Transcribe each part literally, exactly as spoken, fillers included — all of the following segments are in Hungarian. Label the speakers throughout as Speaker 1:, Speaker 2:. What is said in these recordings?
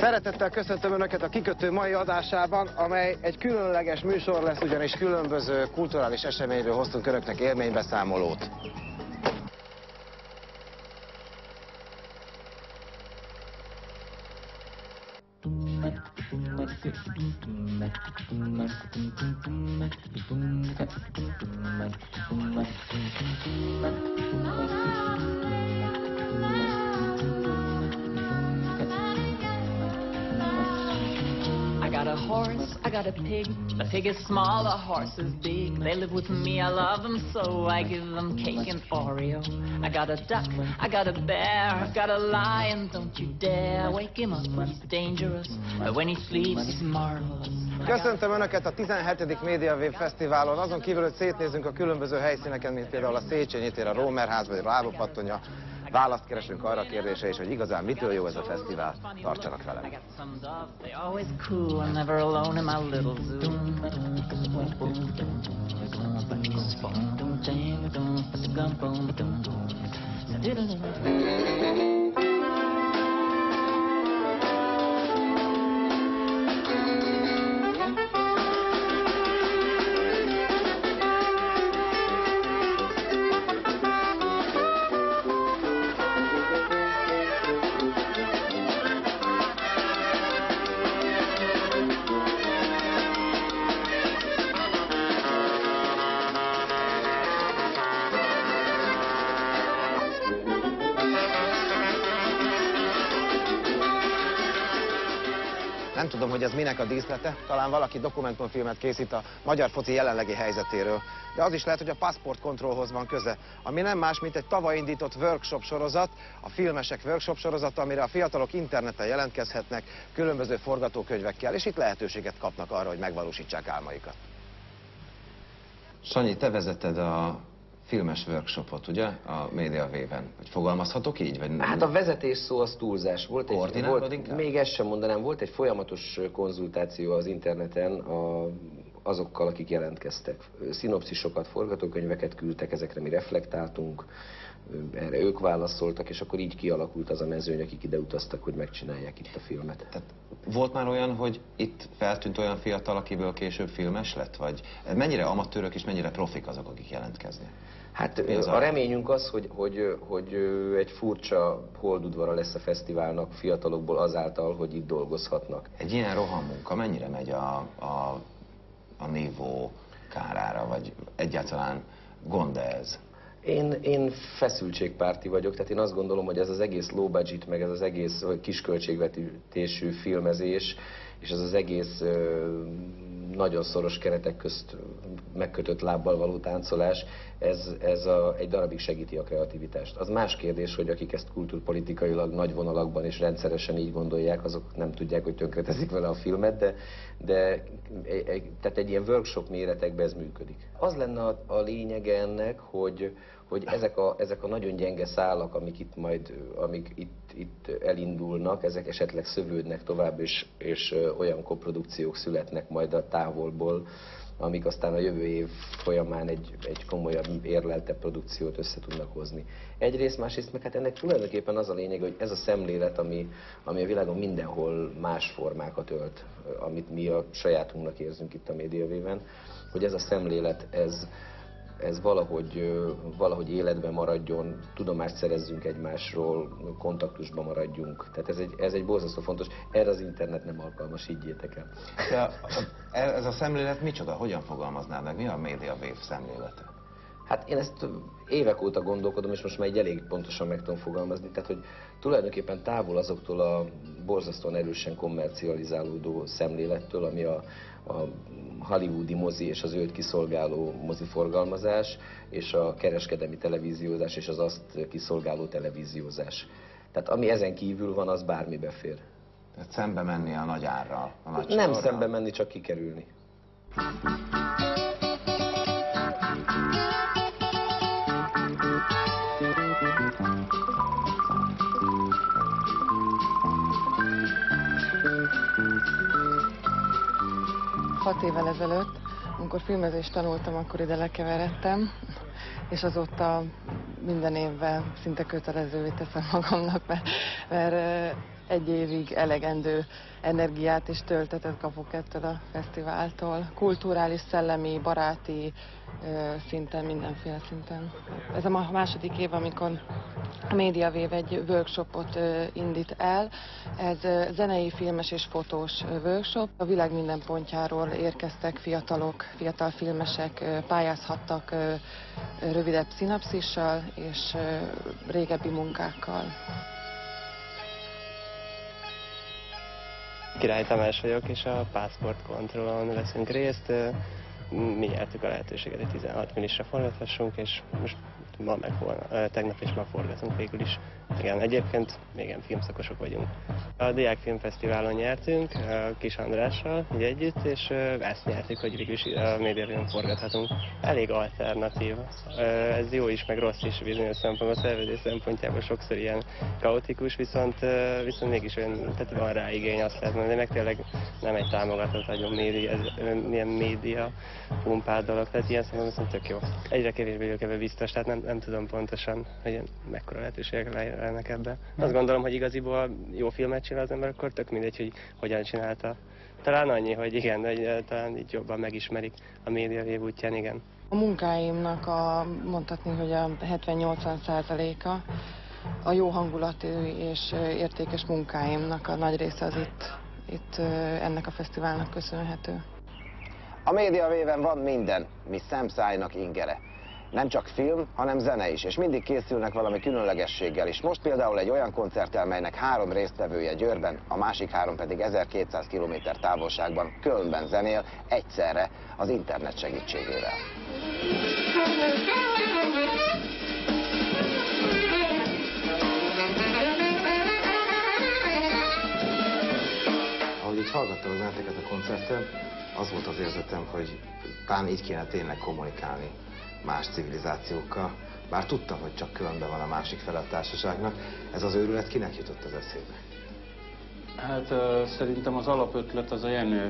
Speaker 1: Szeretettel köszöntöm Önöket a Kikötő mai adásában, amely egy különleges műsor lesz, ugyanis különböző kulturális eseményről hoztunk Önöknek élménybeszámolót.
Speaker 2: I got a horse, I got a pig. The pig is small, the horse is big. They live with me, I love them so. I give them cake and Oreo. I got a duck, I got a bear, I got a lion, don't you dare wake him up, he's dangerous. But when he sleeps, he's marvelous.
Speaker 1: Köszöntöm Önöket a tizenhetedik Média Wave Fesztiválon. Azon kívül, hogy szétnézünk a különböző helyszíneken, mint például a Széchenyi tér, a Rómerház vagy a Lábapattonya, választ keresünk arra a kérdésre is, hogy igazán mitől jó ez a fesztivál. Tartsanak velem! Nem tudom, hogy ez minek a díszlete, talán valaki dokumentumfilmet készít a magyar foci jelenlegi helyzetéről. De az is lehet, hogy a Passport Controlhoz van köze, ami nem más, mint egy tavaly indított workshop sorozat, a filmesek workshop sorozata, amire a fiatalok interneten jelentkezhetnek különböző forgatókönyvekkel, és itt lehetőséget kapnak arra, hogy megvalósítsák álmaikat. Sanyi, te vezeted a filmes workshopot, ugye, a Média Wave-en. Hogy fogalmazhatok így? Vagy
Speaker 3: hát a vezetés szó az túlzás. Volt egy, volt, még ezt sem mondanám, volt egy folyamatos konzultáció az interneten a, azokkal, akik jelentkeztek. Szinopszisokat, forgatókönyveket küldtek, ezekre mi reflektáltunk, erre ők válaszoltak, és akkor így kialakult az a mezőny, akik ide utaztak, hogy megcsinálják itt a filmet.
Speaker 4: Tehát volt már olyan, hogy itt feltűnt olyan fiatal, akiből később filmes lett? Vagy mennyire amatőrök és mennyire profik azok, akik jelentkeznek?
Speaker 3: Hát a reményünk az, hogy, hogy, hogy egy furcsa holdudvara lesz a fesztiválnak fiatalokból azáltal, hogy itt dolgozhatnak.
Speaker 4: Egy ilyen rohammunka mennyire megy a, a, a nívó kárára, vagy egyáltalán gond ez?
Speaker 3: Én, én feszültségpárti vagyok, tehát én azt gondolom, hogy ez az egész low budget, meg ez az egész kisköltségvetésű filmezés, és ez az egész ö, nagyon szoros keretek közt megkötött lábbal való táncolás, ez, ez a, egy darabig segíti a kreativitást. Az más kérdés, hogy akik ezt kultúrpolitikailag nagy vonalakban és rendszeresen így gondolják, azok nem tudják, hogy tönkreteszik vele a filmet, de, de tehát egy ilyen workshop méretekben ez működik. Az lenne a, a lényege ennek, hogy, hogy ezek a, ezek a nagyon gyenge szálak, amik itt majd, amik itt, itt elindulnak, ezek esetleg szövődnek tovább, és, és olyan koprodukciók születnek majd a távolból, amik aztán a jövő év folyamán egy, egy komolyabb, érleltebb produkciót össze tudnak hozni. Egyrészt, másrészt meg hát ennek tulajdonképpen az a lényeg, hogy ez a szemlélet, ami, ami a világon mindenhol más formákat ölt, amit mi a sajátunknak érzünk itt a Média Wave-en, hogy ez a szemlélet, ez, ez valahogy, valahogy életben maradjon, tudomást szerezzünk egymásról, kontaktusban maradjunk. Tehát ez egy, ez egy borzasztó fontos, erre az internet nem alkalmas, higgyétek el.
Speaker 4: De ez a szemlélet micsoda? Hogyan fogalmaznád meg? Mi a Média Wave szemlélete?
Speaker 3: Hát én ezt évek óta gondolkodom, és most már egy elég pontosan meg tudom fogalmazni. Tehát, hogy tulajdonképpen távol azoktól a borzasztóan erősen kommercializálódó szemlélettől, ami a, a hollywoodi mozi és az őt kiszolgáló moziforgalmazás, és a kereskedelmi televíziózás és az azt kiszolgáló televíziózás. Tehát ami ezen kívül van, az bármi befér.
Speaker 4: Tehát szembe menni a nagy árral, a nagy
Speaker 3: Nem
Speaker 4: sorral.
Speaker 3: szembe menni, csak kikerülni.
Speaker 5: Hat évvel ezelőtt, amikor filmezést tanultam, akkor ide lekeveredtem, és azóta minden évben szinte kötelezővé teszem magamnak, mert, mert egy évig elegendő energiát és töltetet kapok ettől a fesztiváltól. Kulturális, szellemi, baráti szinten, mindenféle szinten. Ez a második év, amikor a MediaWave egy workshopot indít el. Ez zenei, filmes és fotós workshop. A világ minden pontjáról érkeztek fiatalok, fiatal filmesek, pályázhattak rövidebb szinapszissal és régebbi munkákkal.
Speaker 6: Király Tamás vagyok, és a Passport Controlon veszünk részt. Mi nyertük a lehetőséget, hogy tizenhat millisre forgathassunk, és most ma meg volna, tegnap és ma forgatunk végül is. Igen, egyébként még ilyen filmszakosok vagyunk. A Diák Filmfesztiválon nyertünk, Kis Andrással így együtt, és ezt nyertük, hogy végül is a MediaWave-on forgathatunk. Elég alternatív. Ez jó is, meg rossz is bizonyos szempontból, a szervezés szempontjából sokszor ilyen kaotikus, viszont, viszont mégis olyan, tehát van rá igény, azt lehet mondani, meg tényleg nem egy támogatott nagyon média, ez ilyen média pumpált dolog, tehát ilyen szempontból viszont tök jó. Egyre kevésbé vagyok ebben biztos, tehát nem, nem tudom pontosan, hogy mekkora lehetőségek lennek ebben. Azt gondolom, hogy igaziból jó filmet csinál az ember, akkor tök mindegy, hogy hogyan csinálta. Talán annyi, hogy igen, hogy talán így jobban megismerik a MediaWave útján, igen.
Speaker 5: A munkáimnak a, mondhatni, hogy a hetven-nyolcvan százaléka a jó hangulatú és értékes munkáimnak a nagy része az itt, itt ennek a fesztiválnak köszönhető.
Speaker 1: A MediaWave-en van minden, mi szemszájnak ingere. Nem csak film, hanem zene is, és mindig készülnek valami különlegességgel is. Most például egy olyan koncerttel, melynek három résztvevője Győrben, a másik három pedig ezerkétszáz kilométer távolságban, Kölnben zenél egyszerre az internet segítségével. Ahogy így hallgattam benneteket a koncerten, az volt az érzetem, hogy talán így kéne tényleg kommunikálni más civilizációkkal. Bár tudtam, hogy csak Kölnben van a másik fele a társaságnak. Ez az őrület kinek jutott az eszébe?
Speaker 7: Hát uh, szerintem az alapötlet az a Jenőtől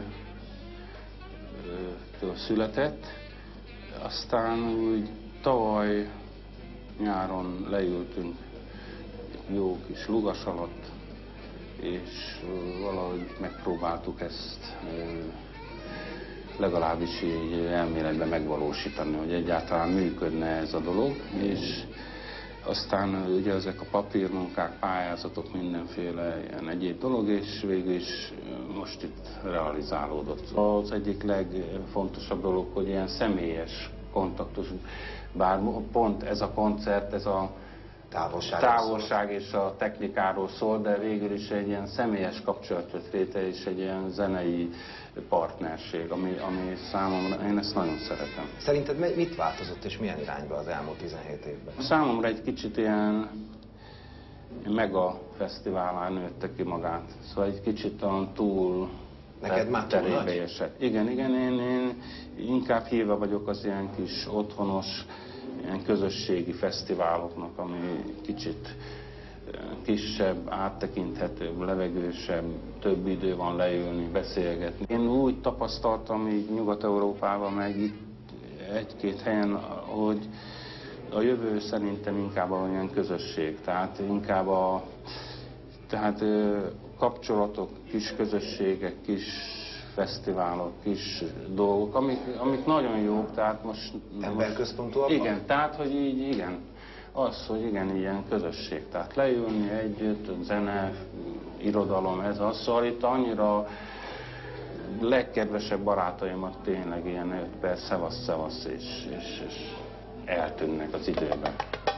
Speaker 7: született. Aztán úgy tavaly nyáron leültünk egy jó kis lugas alatt, és uh, valahogy megpróbáltuk ezt uh, legalábbis így elméletben megvalósítani, hogy egyáltalán működne ez a dolog, és aztán ugye ezek a papírmunkák, pályázatok, mindenféle ilyen egyéb dolog, és végül is most itt realizálódott. Az egyik legfontosabb dolog, hogy ilyen személyes kontaktus, bár pont ez a koncert, ez a távolság, távolság és a technikáról szól, de végül is egy ilyen személyes kapcsolat jött létre, és egy ilyen zenei partnerség, ami, ami számomra, én ezt nagyon szeretem.
Speaker 1: Szerinted mit változott és milyen irányba az elmúlt tizenhét évben?
Speaker 7: Számomra egy kicsit ilyen mega fesztiválán nőtte ki magát, szóval egy kicsit olyan túl...
Speaker 1: Neked már túl nagy?
Speaker 7: Esett. Igen, igen, én, én inkább híve vagyok az ilyen kis otthonos, ilyen közösségi fesztiváloknak, ami kicsit kisebb, áttekinthetőbb, levegősebb, több idő van leülni, beszélgetni. Én úgy tapasztaltam így Nyugat-Európában, meg itt egy-két helyen, hogy a jövő szerintem inkább olyan közösség, tehát inkább a tehát, kapcsolatok, kis közösségek, kis fesztiválok, kis dolgok, amik, amik nagyon jók, tehát most...
Speaker 1: Emberközpontúak?
Speaker 7: Igen, tehát, hogy így, igen. Az, hogy igen, ilyen közösség, tehát leülni együtt, zene, irodalom, ez az, szóval itt annyira legkedvesebb barátaimat tényleg ilyen öt perc, szevasz, szevasz, és, és, és eltűnnek az időben.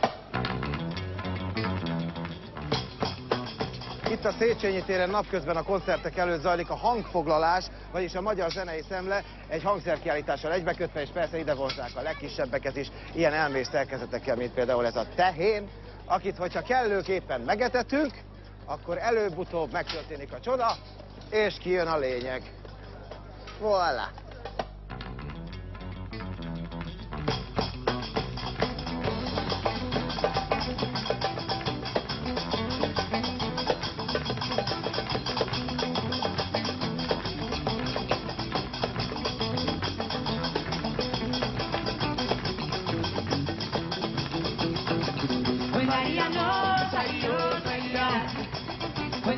Speaker 1: Itt a Széchenyi téren napközben a koncertek előtt zajlik a hangfoglalás, vagyis a Magyar Zenei Szemle egy hangszerkiállítással egybekötve, és persze ide vonzák a legkisebbeket is, ilyen elmész szerkezetekkel, mint például ez a tehén, akit, hogyha kellőképpen megetetünk, akkor előbb-utóbb megtörténik a csoda, és kijön a lényeg. Voilà!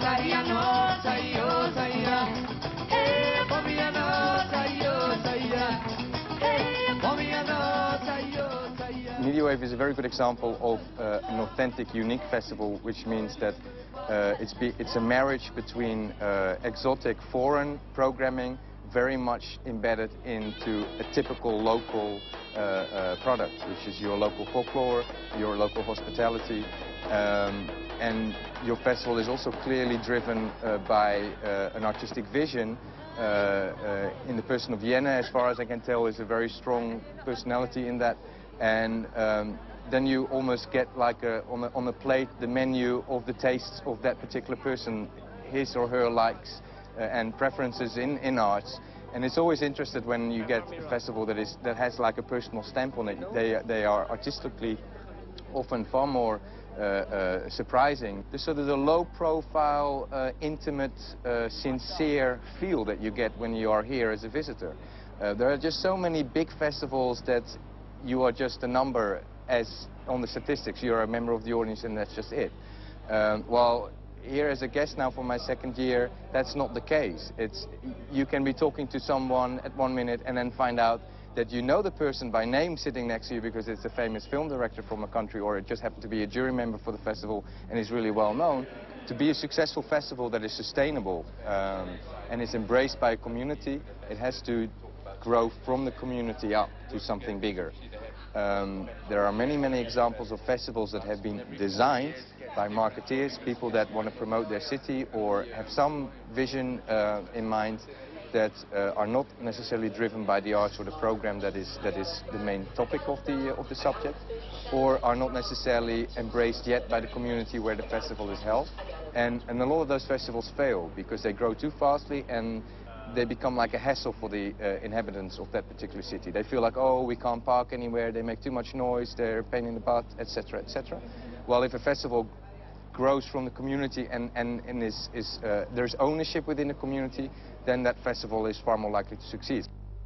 Speaker 8: Mediawave is a very good example of uh, an authentic, unique festival, which means that uh, it's, be, it's a marriage between uh, exotic foreign programming, very much embedded into a typical local uh, uh, product, which is your local folklore, your local hospitality. Um, and your festival is also clearly driven uh, by uh, an artistic vision. Uh, uh, in the person of Vienna, as far as I can tell, is a very strong personality in that. And um, then you almost get like a, on, a, on a plate the menu of the tastes of that particular person, his or her likes uh, and preferences in, in arts. And it's always interesting when you get a festival that, is, that has like a personal stamp on it. They, they are artistically often far more uh, uh, surprising. There's sort of the low-profile, uh, intimate, uh, sincere feel that you get when you are here as a visitor. Uh, there are just so many big festivals that you are just a number as on the statistics. You're a member of the audience and that's just it. Um, while here as a guest now for my second year, that's not the case. It's, you can be talking to someone at one minute and then find out that you know the person by name sitting next to you because it's a famous film director from a country, or it just happened to be a jury member for the festival and is really well known. To be a successful festival that is sustainable um, and is embraced by a community, it has to grow from the community up to something bigger. Um, there are many, many examples of festivals that have been designed by marketeers, people that want to promote their city or have some vision uh, in mind that uh, are not necessarily driven by the arts or the program that is, that is the main topic of the, uh, of the subject, or are not necessarily embraced yet by the community where the festival is held. And, and a lot of those festivals fail because they grow too fastly and they become like a hassle for the uh, inhabitants of that particular city. They feel like, oh, we can't park anywhere, they make too much noise, they're a pain in the butt, et cetera, et cetera. Well, if a festival grows from the community and, and, and is, is, uh, there's ownership within the community, then that festival is far more likely to succeed.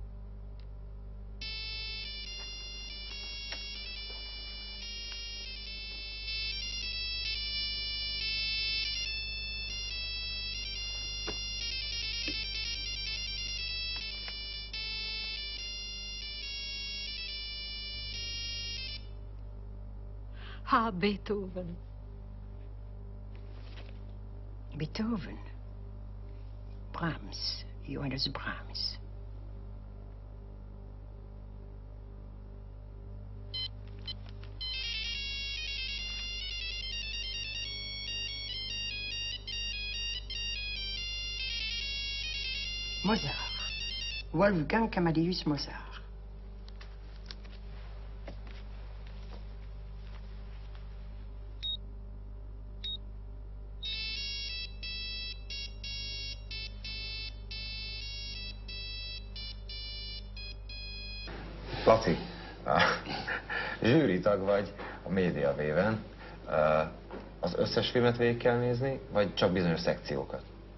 Speaker 9: Ah, Beethoven. Beethoven. Brahms. Johannes Brahms. Mozart. Wolfgang Amadeus Mozart.
Speaker 4: Laci, zsűritag vagy a Mediawaven. Az összes filmet végig kell nézni, vagy csak bizonyos szekciókat?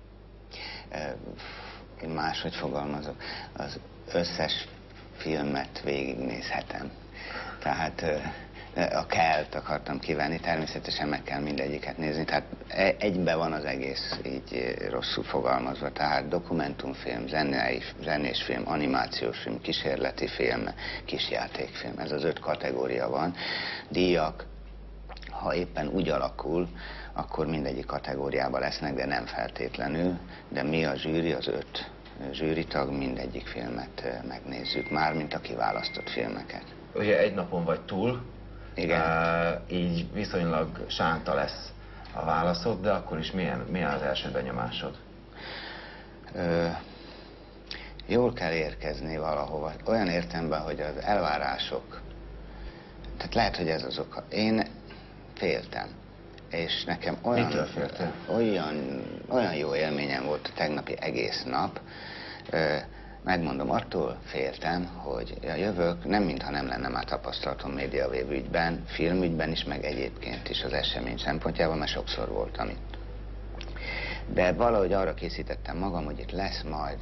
Speaker 10: Én máshogy fogalmazok. Az összes filmet végignézhetem. Tehát a Kelt akartam kívánni, természetesen meg kell mindegyiket nézni. Tehát egybe van az egész, így rosszul fogalmazva. Tehát dokumentumfilm, zenés, zenés film, animációs film, kísérleti film, kisjátékfilm. Ez az öt kategória van. Díjak, ha éppen úgy alakul, akkor mindegyik kategóriában lesznek, de nem feltétlenül. De mi a zsűri, az öt zsűritag, mindegyik filmet megnézzük, mármint a kiválasztott filmeket.
Speaker 4: Ugye egy napon vagy túl,
Speaker 10: igen.
Speaker 4: Uh, így viszonylag sánta lesz a válaszod, de akkor is milyen, milyen az első benyomásod?
Speaker 10: Ö, jól kell érkezni valahova, olyan értelemben, hogy az elvárások, tehát lehet, hogy ez az oka. Én féltem, és nekem olyan, olyan, olyan jó élményem volt a tegnapi egész nap, ö, megmondom, attól féltem, hogy jövök, nem mintha nem lenne már tapasztalatom Mediawave ügyben, filmügyben is, meg egyébként is az esemény szempontjában, mert sokszor voltam itt. De valahogy arra készítettem magam, hogy itt lesz majd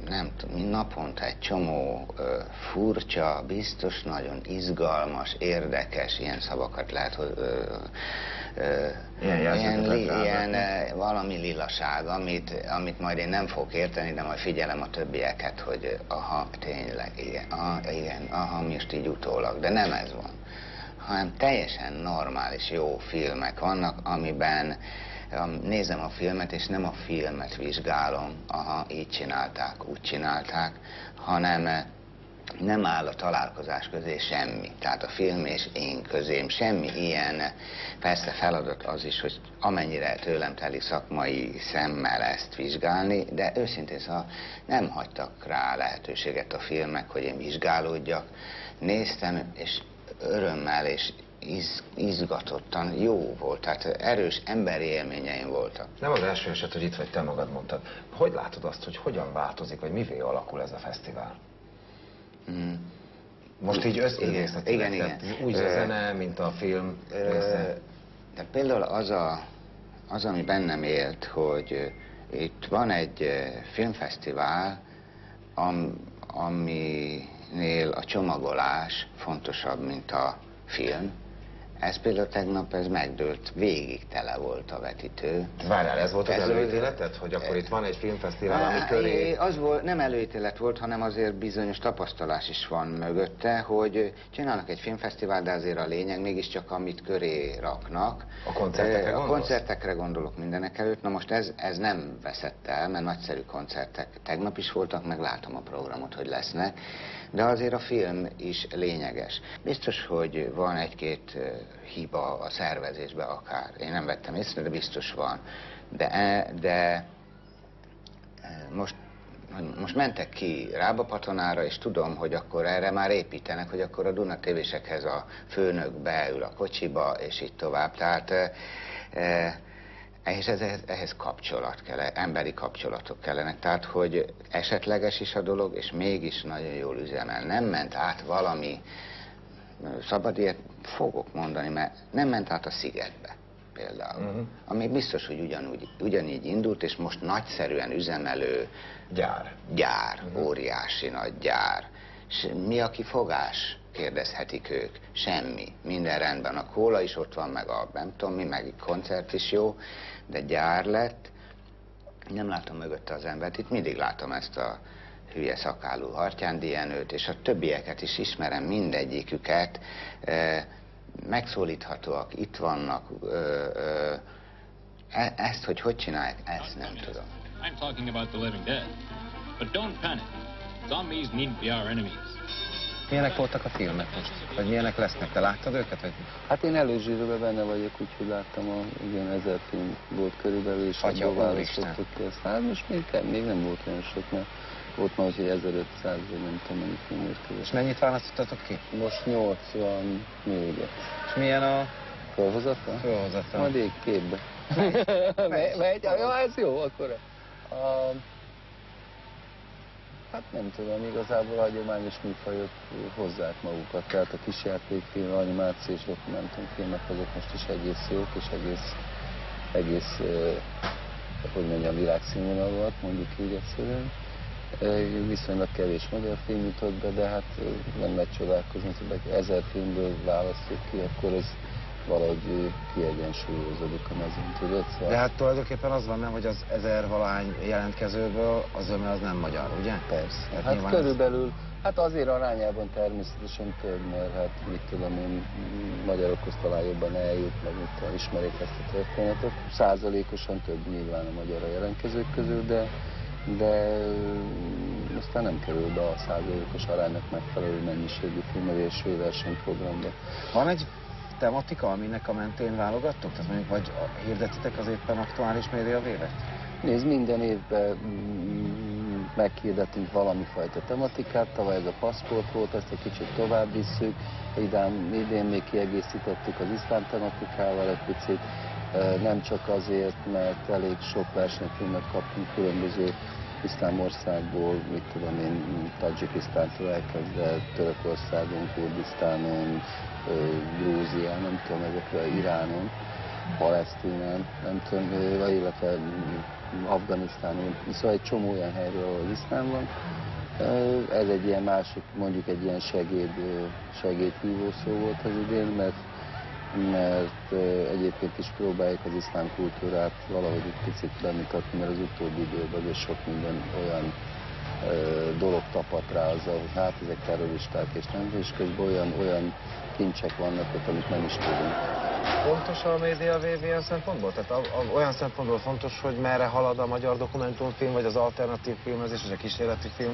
Speaker 10: nem tudom, naponta egy csomó ö, furcsa, biztos nagyon izgalmas, érdekes, ilyen szavakat lehet, hogy ö, ö,
Speaker 4: Ilyen
Speaker 10: ilyen, li,
Speaker 4: jelzőket
Speaker 10: ilyen ö, valami lilaság, amit, amit majd én nem fogok érteni, de majd figyelem a többieket, hogy aha, tényleg, igen, aha, igen, aha, most így utólag, de nem ez van, hanem teljesen normális, jó filmek vannak, amiben nézem a filmet, és nem a filmet vizsgálom, aha, így csinálták, úgy csinálták, hanem nem áll a találkozás közé semmi. Tehát a film és én közém semmi ilyen, persze feladat az is, hogy amennyire tőlem telik szakmai szemmel ezt vizsgálni, de őszintén szóval nem hagytak rá lehetőséget a filmek, hogy én vizsgálódjak. Néztem, és örömmel és Iz, izgatottan jó volt, tehát erős emberi élményeim voltak.
Speaker 4: Nem az első eset, hogy itt vagy, te magad mondtad. Hogy látod azt, hogy hogyan változik, vagy mivé alakul ez a fesztivál?
Speaker 10: Mm.
Speaker 4: Most így összeidéztetileg,
Speaker 10: igen, igen,
Speaker 4: igen. Úgy a zene, mint a film része.
Speaker 10: De például az, a, az, ami bennem élt, hogy itt van egy filmfesztivál, am, aminél a csomagolás fontosabb, mint a film. Ez például tegnap ez megdőlt, végig tele volt a vetítő.
Speaker 4: Várjál, ez volt az ez előítéleted, hogy akkor itt van egy filmfesztivál, ami köré...
Speaker 10: Az volt, nem előítélet volt, hanem azért bizonyos tapasztalás is van mögötte, hogy csinálnak egy filmfesztivál, de azért a lényeg mégiscsak amit köré raknak.
Speaker 4: A koncertekre
Speaker 10: A
Speaker 4: gondolsz?
Speaker 10: koncertekre gondolok mindenek előtt. Na most ez, ez nem veszett el, mert nagyszerű koncertek tegnap is voltak, meg látom a programot, hogy lesznek. De azért a film is lényeges. Biztos, hogy van egy-két hiba a szervezésben akár. Én nem vettem észre, de biztos van. De, de most, most mentek ki Rábapatonára, és tudom, hogy akkor erre már építenek, hogy akkor a Duna tévésekhez a főnök beül a kocsiba, és így tovább. Tehát ehhez, ehhez, ehhez kapcsolat kell, emberi kapcsolatok kellenek. Tehát, hogy esetleges is a dolog, és mégis nagyon jól üzemel. Nem ment át valami, szabad ilyet fogok mondani, mert nem ment át a Szigetbe például. Uh-huh. Ami biztos, hogy ugyanúgy, ugyanígy indult, és most nagyszerűen üzemelő
Speaker 4: gyár.
Speaker 10: Gyár, uh-huh. Óriási nagy gyár. És mi a kifogás? Kérdezhetik ők. Semmi. Minden rendben. A kóla is ott van, meg a nem tudom mi, meg a koncert is jó, de gyár lett. Nem látom mögötte az embert. Itt mindig látom ezt a hülye szakálú Hartyándi Jenőt, és a többieket is ismerem, mindegyiküket. E, megszólíthatóak, itt vannak. E, e, ezt, hogy hogy csinálják, ezt nem tudom.
Speaker 11: I'm talking about the living dead. But don't panic. Zombies needn't be our enemies.
Speaker 1: Milyenek voltak a filmek most? Vagy milyenek lesznek? Te láttad őket? Vagy?
Speaker 12: Hát én előzsűrűben benne vagyok, úgyhogy láttam, a, igen, ezer film volt körülbelül, és abból választottuk ki ezt. Hát most még, még nem volt olyan sok, mert volt már, hogy ezerötszáz, vagy nem tudom, mennyi film érkezett.
Speaker 1: És mennyit választottatok ki?
Speaker 12: Most nyolcvannégyet.
Speaker 1: És milyen a...
Speaker 12: Felhozata?
Speaker 1: Felhozata.
Speaker 12: Majd ég képbe. Megy? Megy? Ja, ez jó, akkor... A... Hát nem tudom, igazából a hagyományos műfajok hozzák magukat, tehát a kisjátékfilm, animációs dokumentumfilmek azok most is egész jók, és egész, egész eh, hogy mondjam, világszínvonalúak, mondjuk így egyszerűen. Eh, viszonylag kevés magyar film jutott be, de hát nem lehet csodálkozni, hogy ezer filmből választjuk ki, akkor ez valahogy kiegyensúlyozódik a mezőn, tudod? Szóval...
Speaker 1: De hát tulajdonképpen az van, nem, hogy az ezer valahány jelentkezőből az öme az nem magyar, ugye?
Speaker 12: Persze. Hát, hát körülbelül, ez... hát azért arányában természetesen több, mert hát mit tudom én, magyarokhoz talán jobban eljut, meg mit tudom, ismerik ezt a történetet. Százalékosan több nyilván a magyar a jelentkezők közül, de, de aztán nem kerül be a százalékos aránynak megfelelő mennyiségű filmezési versenyprogramba.
Speaker 1: Van egy tematika, aminek a mentén válogattok? Tehát mondjuk, vagy hirdetitek az éppen aktuális médiavévet?
Speaker 12: Nézd, minden évben meghirdetünk valami fajta tematikát, tavaly ez a paszport volt, ezt egy kicsit tovább visszük, idén, idén még kiegészítettük az iszlám tematikával egy picit, nem csak azért, mert elég sok versenyfilmet kaptunk különböző iszlám országból, mit tudom én, Tadzsikisztántól elkezdve Törökországon, Kurdisztánon, Grúzián, nem tudom, ezekre, Iránon. Palesztinán, nem tudom, vagy illetve Afganisztán, szóval egy csomó olyan helyről, ahol iszlám van. Ez egy ilyen másik, mondjuk egy ilyen segéd, segédhívó szó volt az idén, mert, mert egyébként is próbálják az iszlám kultúrát valahogy egy picit bemutatni, mert az utóbbi időben és sok minden olyan dolog tapadt rá azzal, hogy hát ezek terroristák és nem, és közben olyan, olyan kincsek vannak ott, amit nem is tudunk.
Speaker 1: Fontos a média vév ilyen szempontból? Tehát a, a, olyan szempontból fontos, hogy merre halad a magyar dokumentumfilm, vagy az alternatív filmezés, vagy a kísérleti film?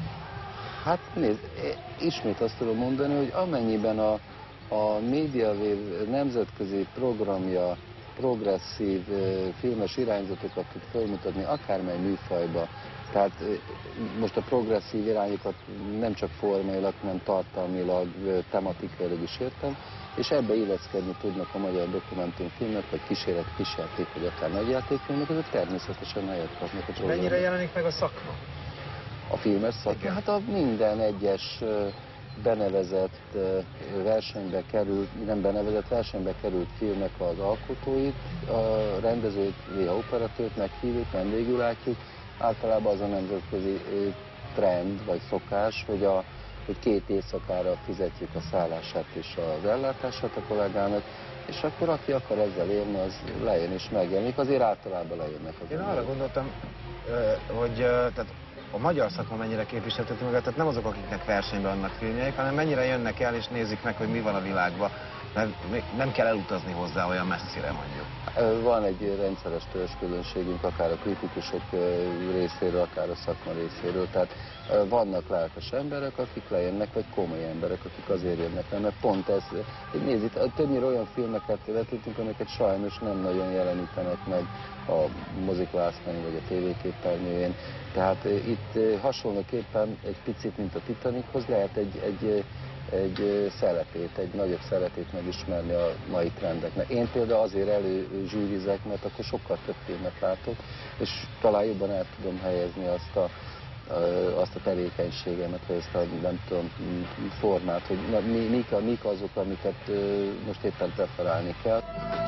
Speaker 12: Hát nézd, ismét azt tudom mondani, hogy amennyiben a, a médiavév nemzetközi programja progresszív filmes irányzatokat tud felmutatni akármely műfajba, tehát most a progresszív irányokat nem csak formailag, hanem tartalmilag, tematikailag is értem, és ebbe illeszkedni tudnak a magyar dokumentumfilmek, vagy kísérlet, kisjáték, vagy akár nagyjátékfilmek, azok természetesen helyet kapnak a programban.
Speaker 1: Mennyire jelenik meg a szakma?
Speaker 12: A filmes szakma? Igen. Hát a minden egyes benevezett versenybe került, nem benevezett versenybe került filmnek az alkotóit, a rendezőt, a operatőrt meghívjuk, vendégül látjuk. Általában az a nemzetközi trend vagy szokás, hogy, a, hogy két éjszakára fizetjük a szállását és az ellátását a kollégának, és akkor aki akar ezzel élni, az lejön és megjelenik, azért általában lejönnek az
Speaker 1: Én
Speaker 12: emberek.
Speaker 1: arra gondoltam, hogy tehát a magyar szakma mennyire képviselteti magát, tehát nem azok, akiknek versenyben vannak filmjeik, hanem mennyire jönnek el és nézik meg, hogy mi van a világban, mert nem kell elutazni hozzá olyan messzire mondjuk.
Speaker 12: Van egy rendszeres törzsközönségünk, akár a kritikusok részéről, akár a szakma részéről, tehát vannak lelkes emberek, akik lejönnek, vagy komoly emberek, akik azért jönnek le, mert pont ez, nézd, itt többnyire olyan filmeket vetítünk, amiket sajnos nem nagyon jelenítenek meg a mozikvásznon vagy a tévéképernyőjén, tehát itt hasonlóképpen egy picit, mint a Titanichoz lehet egy, egy egy szeletét, egy nagyobb szeletét megismerni a mai trendeknek. Én például azért előzsűrizek, mert akkor sokkal több filmet látok, és talán jobban el tudom helyezni azt a, azt a tevékenységemet, vagy azt a, nem tudom, formát, hogy na, mi, mik, mik azok, amiket most éppen preferálni kell.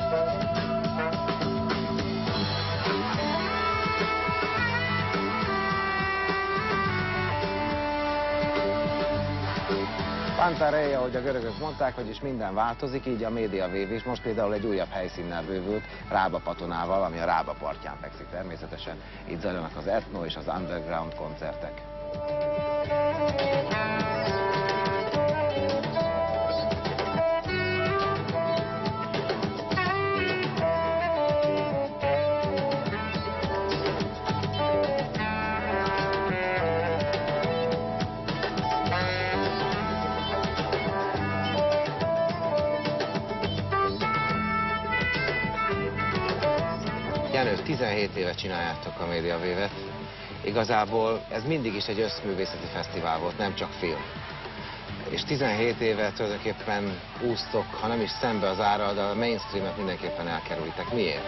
Speaker 1: Pantareia, ahogy a görögök mondták, hogy is minden változik, így a médiavév is. Most például egy újabb helyszínnel bővült, Rába Patonával, ami a Rába partján fekszik természetesen. Itt zajlanak az etno és az underground koncertek. Jenő, tizenhét éve csináljátok a médiavévet. Igazából ez mindig is egy összművészeti fesztivál volt, nem csak film. És tizenhét éve tulajdonképpen úsztok, ha nem is szembe az árral, de a mainstreamet mindenképpen elkerülitek. Miért?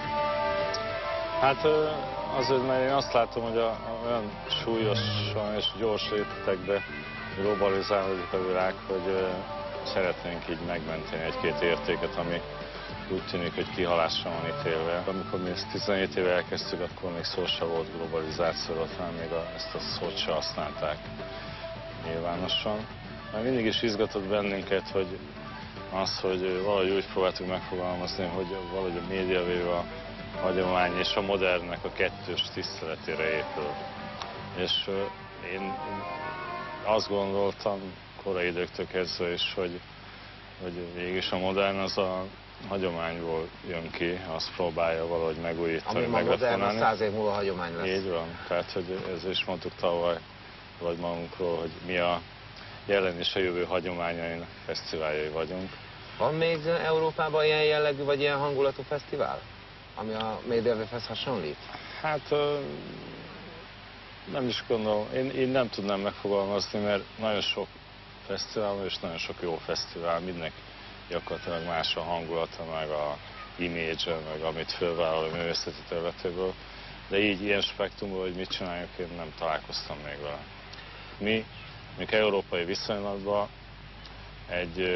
Speaker 13: Hát azért, mert én azt látom, hogy a, a olyan súlyosan és gyors léptekbe globalizálódik a világ, hogy szeretnénk így megmenteni egy-két értéket, ami úgy tűnik, hogy kihalásra van ítélve. Amikor mi ezt tizenhét éve elkezdtük, akkor még szó se volt globalizációról, talán még a, ezt a szót se használták nyilvánosan. Mert mindig is izgatott bennünket, hogy az, hogy valahogy úgy próbáltuk megfogalmazni, hogy valahogy a médiavév a hagyomány és a modernnek a kettős tiszteletére épül. És én azt gondoltam korai időktől kezdve is, hogy, hogy végig a modern az a hagyományból jön ki, azt próbálja valahogy megújítani,
Speaker 1: ami ma modern, a száz év múlva hagyomány lesz.
Speaker 13: Így van. Tehát, hogy ez is mondtuk tavaly, vagy magunkról, hogy mi a jelen és a jövő hagyományainak fesztiváljai vagyunk.
Speaker 1: Van még Európában ilyen jellegű, vagy ilyen hangulatú fesztivál, ami a médiavévhez hasonlít?
Speaker 13: Hát nem is gondolom. Én, én nem tudnám megfogalmazni, mert nagyon sok fesztivál és nagyon sok jó fesztivál, mindenki gyakorlatilag más a hangulata, meg a image-e, meg amit fölvállal a művészeti területéből. De így ilyen spektrumból, hogy mit csináljuk, én nem találkoztam még vele. Mi, még európai viszonylatban egy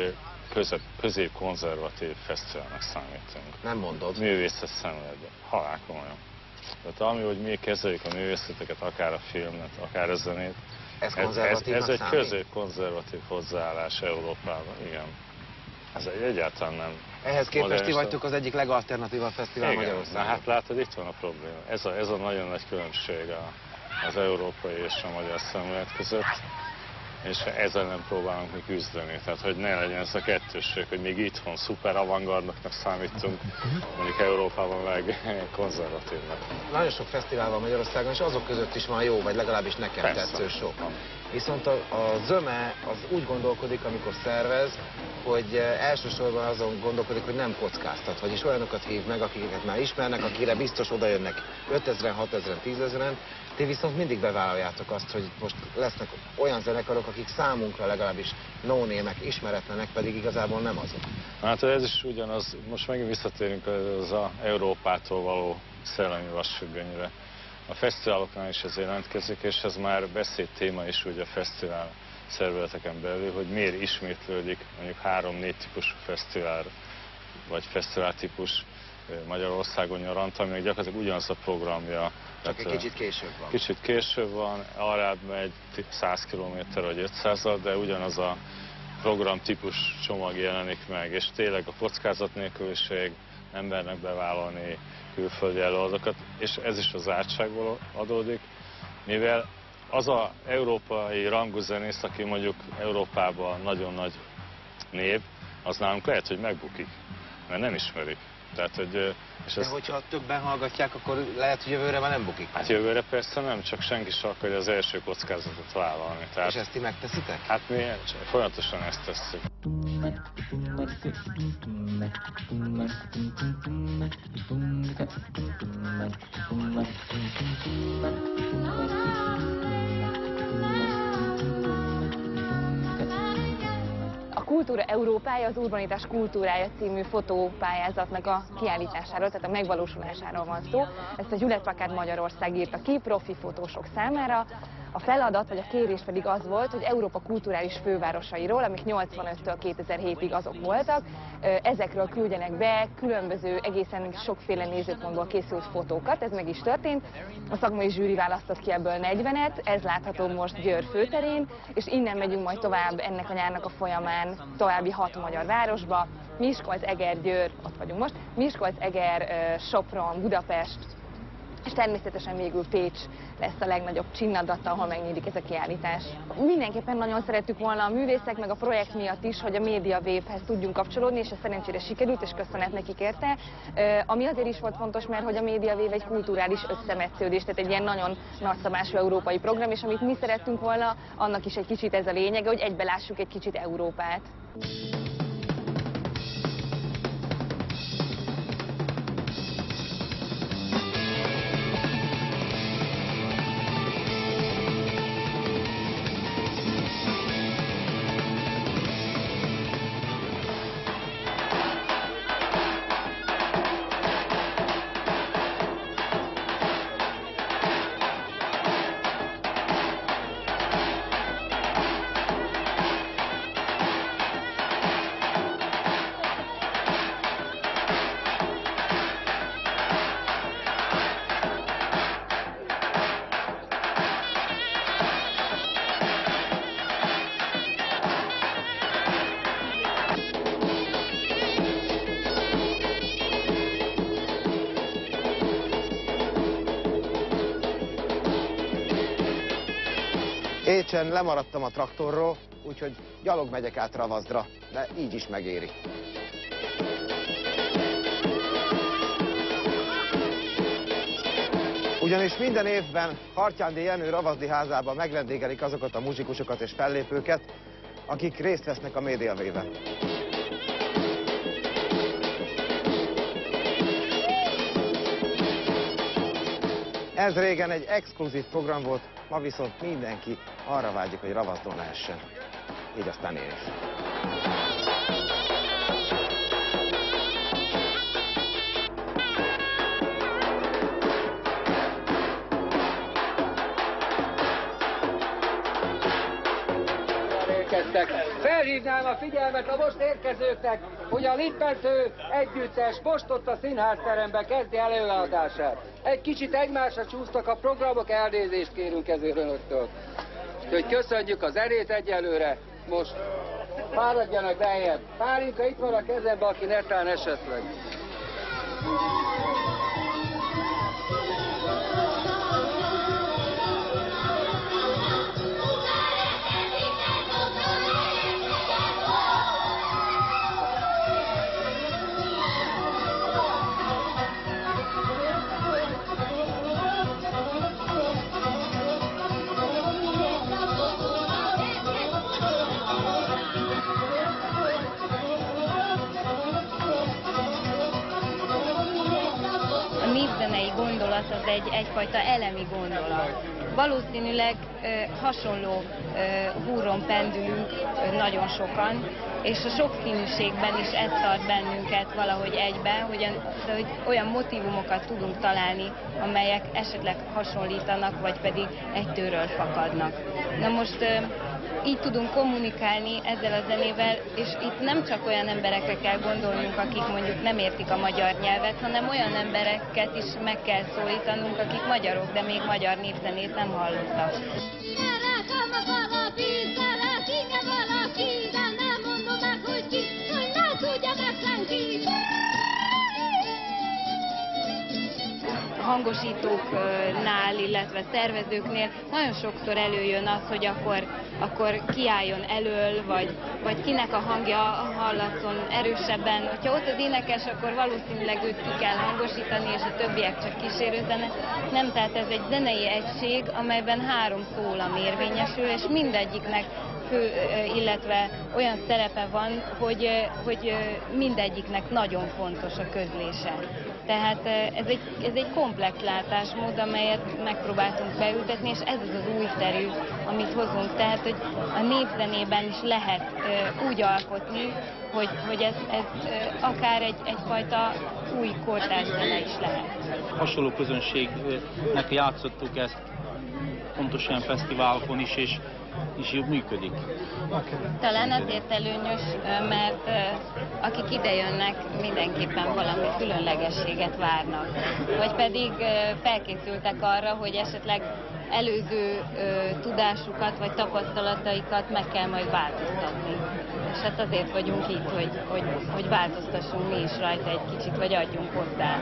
Speaker 13: közep, közép-konzervatív fesztiválnak számítunk.
Speaker 1: Nem mondod.
Speaker 13: Művészet szemléletben. Halál komolyan. Tehát ami, hogy mi kezeljük a művészeteket, akár a filmet, akár a zenét,
Speaker 1: ez,
Speaker 13: ez, ez, ez egy
Speaker 1: számít?
Speaker 13: közép-konzervatív hozzáállás Európában, igen. Ez egy egyáltalán nem.
Speaker 1: Ehhez képest ti vagytok az egyik legalternatívabb fesztivál
Speaker 13: igen,
Speaker 1: Magyarországon.
Speaker 13: Na hát látod, itt van a probléma. Ez a, ez a nagyon nagy különbség a, az európai és a magyar szemlélet között, és ezzel nem próbálunk mi küzdeni. Tehát, hogy ne legyen ez a kettősség, hogy még itthon szuper avantgardnak számítunk, mondjuk Európában meg konzervatívnak.
Speaker 1: Nagyon sok fesztivál van Magyarországon, és azok között is van jó, vagy legalábbis nekem
Speaker 13: Persze.
Speaker 1: tetsző sok. Viszont a, a zöme az úgy gondolkodik, amikor szervez, hogy elsősorban azon gondolkodik, hogy nem kockáztat, vagyis olyanokat hív meg, akiket már ismernek, akire biztos oda jönnek ötezren, hatezren, tízezren. Ti viszont mindig bevállaljátok azt, hogy most lesznek olyan zenekarok, akik számunkra legalábbis no-némek, ismeretlenek, pedig igazából nem azok.
Speaker 13: Hát ez is ugyanaz, most megint visszatérünk az a Európától való szellemi vasfüggönyre. A fesztiváloknál is ez jelentkezik, és ez már beszédtéma is ugye a fesztivál szervezeteken belül, hogy miért ismétlődik mondjuk három-négy típusú fesztivál, vagy fesztivál típus Magyarországon nyaranta, aminek gyakorlatilag ugyanaz a programja.
Speaker 1: Csak egy kicsit később van.
Speaker 13: Kicsit később van, arrább megy száz kilométer vagy ötszázal, de ugyanaz a programtípus csomag jelenik meg, és tényleg a kockázat nélküliség, nem mernek bevállalni külföldi előadókat, és ez is az ártságból adódik, mivel az az európai rangú zenész, aki mondjuk Európában nagyon nagy név, az nálunk lehet, hogy megbukik, mert nem ismerik. Tehát, hogy, és
Speaker 1: de
Speaker 13: ezt...
Speaker 1: hogyha többen hallgatják, akkor lehet, hogy jövőre már nem bukik.
Speaker 13: Hát jövőre persze nem, csak senki sem akarja az első kockázatot vállalni. Tehát...
Speaker 1: És ezt ti megteszitek?
Speaker 13: Hát mi folyamatosan ezt tesszük.
Speaker 14: A Kultúra Európája az Urbanitás kultúrája című fotópályázatnak a kiállításáról, tehát a megvalósulásáról van szó. Ezt a Hewlett Packard Magyarország írta ki profi fotósok számára. A feladat, vagy a kérés pedig az volt, hogy Európa kulturális fővárosairól, amik nyolcvanöttől kétezer-hétig azok voltak, ezekről küldjenek be különböző, egészen sokféle nézőpontból készült fotókat, ez meg is történt. A szakmai zsűri választott ki ebből negyvenet, ez látható most Győr főterén, és innen megyünk majd tovább ennek a nyárnak a folyamán további hat magyar városba. Miskolc, Eger, Győr, ott vagyunk most, Miskolc, Eger, Sopron, Budapest, és természetesen végül Pécs lesz a legnagyobb csinnadata, ahol megnyílik ez a kiállítás. Mindenképpen nagyon szerettük volna a művészek, meg a projekt miatt is, hogy a Média Wave-hez tudjunk kapcsolódni, és ez szerencsére sikerült, és köszönet nekik érte. Ami azért is volt fontos, mert hogy a Média Wave egy kulturális összemetsződés, tehát egy ilyen nagyon nagyszabású európai program, és amit mi szerettünk volna, annak is egy kicsit ez a lényege, hogy egybelássuk egy kicsit Európát.
Speaker 1: Pécsen lemaradtam a traktorról, úgyhogy gyalog megyek át Ravazdra, de így is megéri. Ugyanis minden évben Hartyándi Jenő Ravazdi házában megvendégelik azokat a muzsikusokat és fellépőket, akik részt vesznek a Média Wave-en. Ez régen egy exkluzív program volt, ma viszont mindenki arra vágyik, hogy Ravazdon lehessen. Így aztán én is.
Speaker 15: Érkeztek Felhívnám a figyelmet a most érkezőknek, hogy a Lippentő együttes most ott a színházteremben kezdi előadását. Egy kicsit egymásra csúsztak a programok, elnézést kérünk ezért önöktől. Úgyhogy köszönjük az erét egyelőre, most fáradjanak beljebb. Pálinka itt van a kezemben, aki netán esetleg.
Speaker 16: Gondolat az egy, egyfajta elemi gondolat. Valószínűleg ö, hasonló ö, húron pendülünk ö, nagyon sokan, és a sokszínűségben is ez tart bennünket valahogy egyben, hogy, hogy olyan motivumokat tudunk találni, amelyek esetleg hasonlítanak, vagy pedig egy tőről fakadnak. Na most ö, így tudunk kommunikálni ezzel a zenével, és itt nem csak olyan emberekre kell gondolnunk, akik mondjuk nem értik a magyar nyelvet, hanem olyan embereket is meg kell szólítanunk, akik magyarok, de még magyar népzenét nem hallottak. Hangosítóknál, illetve szervezőknél nagyon sokszor előjön az, hogy akkor, akkor kiálljon elől, vagy, vagy kinek a hangja hallatszon erősebben. Hogyha ott az énekes, akkor valószínűleg őt ki kell hangosítani, és a többiek csak kísérőzene. Nem, tehát ez egy zenei egység, amelyben három szólam érvényesül, és mindegyiknek fő, illetve olyan szerepe van, hogy, hogy mindegyiknek nagyon fontos a közlése. Tehát ez egy, ez egy komplex látásmód, amelyet megpróbáltunk beültetni, és ez az az újszerű, amit hozunk. Tehát, hogy a népzenében is lehet úgy alkotni, hogy, hogy ez, ez akár egy, egyfajta új kortárs zene is lehet.
Speaker 17: Hasonló közönségnek játszottuk ezt pontosan ilyen fesztiválokon is, és és jobb működik.
Speaker 16: Talán azért előnyös, mert akik idejönnek, mindenképpen valami különlegességet várnak. Vagy pedig felkészültek arra, hogy esetleg előző tudásukat vagy tapasztalataikat meg kell majd változtatni. És hát azért vagyunk itt, hogy, hogy, hogy változtassunk mi is rajta egy kicsit, vagy adjunk hozzá.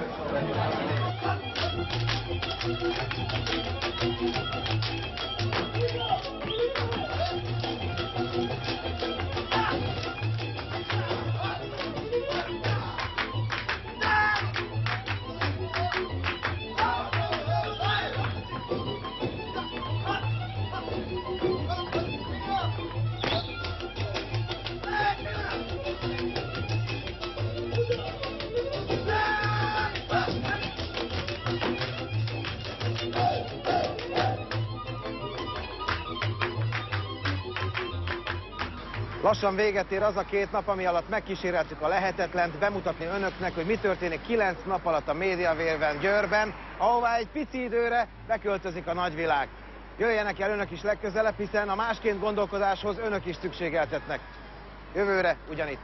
Speaker 1: Lassan véget ér az a két nap, ami alatt megkíséreltük a lehetetlent, bemutatni önöknek, hogy mi történik kilenc nap alatt a Médiavérben, Győrben, ahová egy pici időre beköltözik a nagyvilág. Jöjjenek el önök is legközelebb, hiszen a másként gondolkodáshoz önök is szükségeltetnek. Jövőre ugyanitt.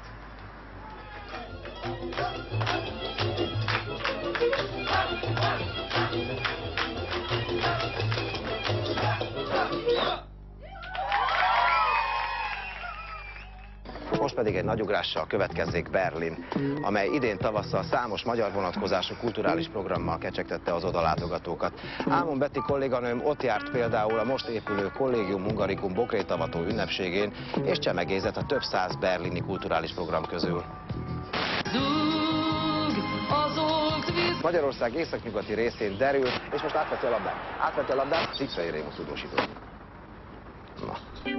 Speaker 1: Most pedig egy nagy ugrással következzék Berlin, amely idén tavasszal számos magyar vonatkozású kulturális programmal kecsegtette az odalátogatókat. Ámon Betty kolléganőm ott járt például a most épülő Collegium Hungaricum bokrétavató ünnepségén, és csemegézett a több száz berlini kulturális program közül. Magyarország északnyugati részén derül, és most átveti a labdát. Átveti a labdát, Szikszai Rémusz tudósító. Na.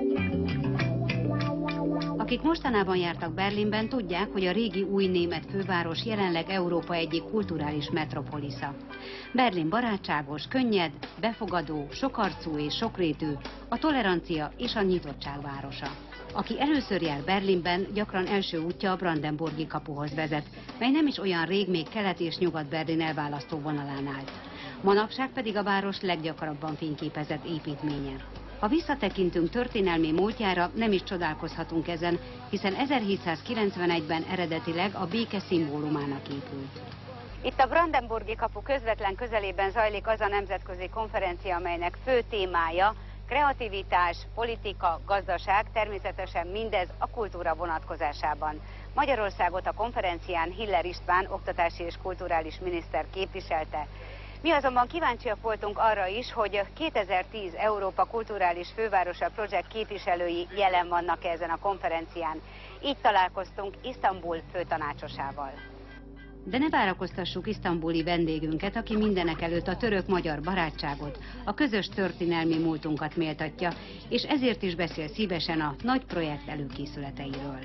Speaker 18: Akik mostanában jártak Berlinben, tudják, hogy a régi új német főváros jelenleg Európa egyik kulturális metropolisza. Berlin barátságos, könnyed, befogadó, sokarcú és sokrétű, a tolerancia és a nyitottság városa. Aki először jár Berlinben, gyakran első útja a Brandenburgi kapuhoz vezet, mely nem is olyan rég még Kelet- és Nyugat-Berlin elválasztó vonalán állt. Manapság pedig a város leggyakrabban fényképezett építménye. Ha visszatekintünk történelmi múltjára, nem is csodálkozhatunk ezen, hiszen ezerhétszázkilencvenegyben eredetileg a béke szimbólumának épült. Itt a Brandenburgi kapu közvetlen közelében zajlik az a nemzetközi konferencia, amelynek fő témája kreativitás, politika, gazdaság, természetesen mindez a kultúra vonatkozásában. Magyarországot a konferencián Hiller István, oktatási és kulturális miniszter képviselte. Mi azonban kíváncsiak voltunk arra is, hogy kétezer-tíz Európa kulturális fővárosa projekt képviselői jelen vannak ezen a konferencián. Így találkoztunk Isztambul főtanácsosával. De ne várakoztassuk isztambuli vendégünket, aki mindenek előtt a török-magyar barátságot, a közös történelmi múltunkat méltatja, és ezért is beszél szívesen a nagy projekt előkészületeiről.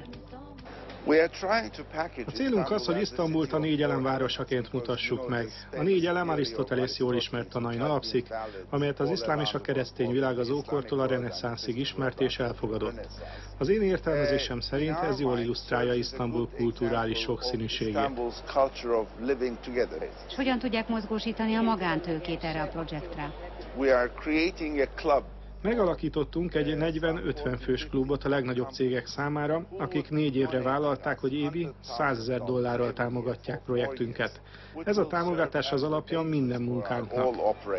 Speaker 19: A célunk az, hogy Isztambult a négy elem városaként mutassuk meg. A négy elem Arisztotelész jól ismert tanain alapszik, amelyet az iszlám és a keresztény világ az ókortól a reneszánszig ismert és elfogadott. Az én értelmezésem szerint ez jól illusztrálja Isztambul kulturális sokszínűségét.
Speaker 18: És hogyan tudják mozgósítani a magántőkét erre a projektre?
Speaker 19: Megalakítottunk egy negyven-ötven fős klubot a legnagyobb cégek számára, akik négy évre vállalták, hogy évi százezer dollárral támogatják projektünket. Ez a támogatás az alapja minden munkánknak.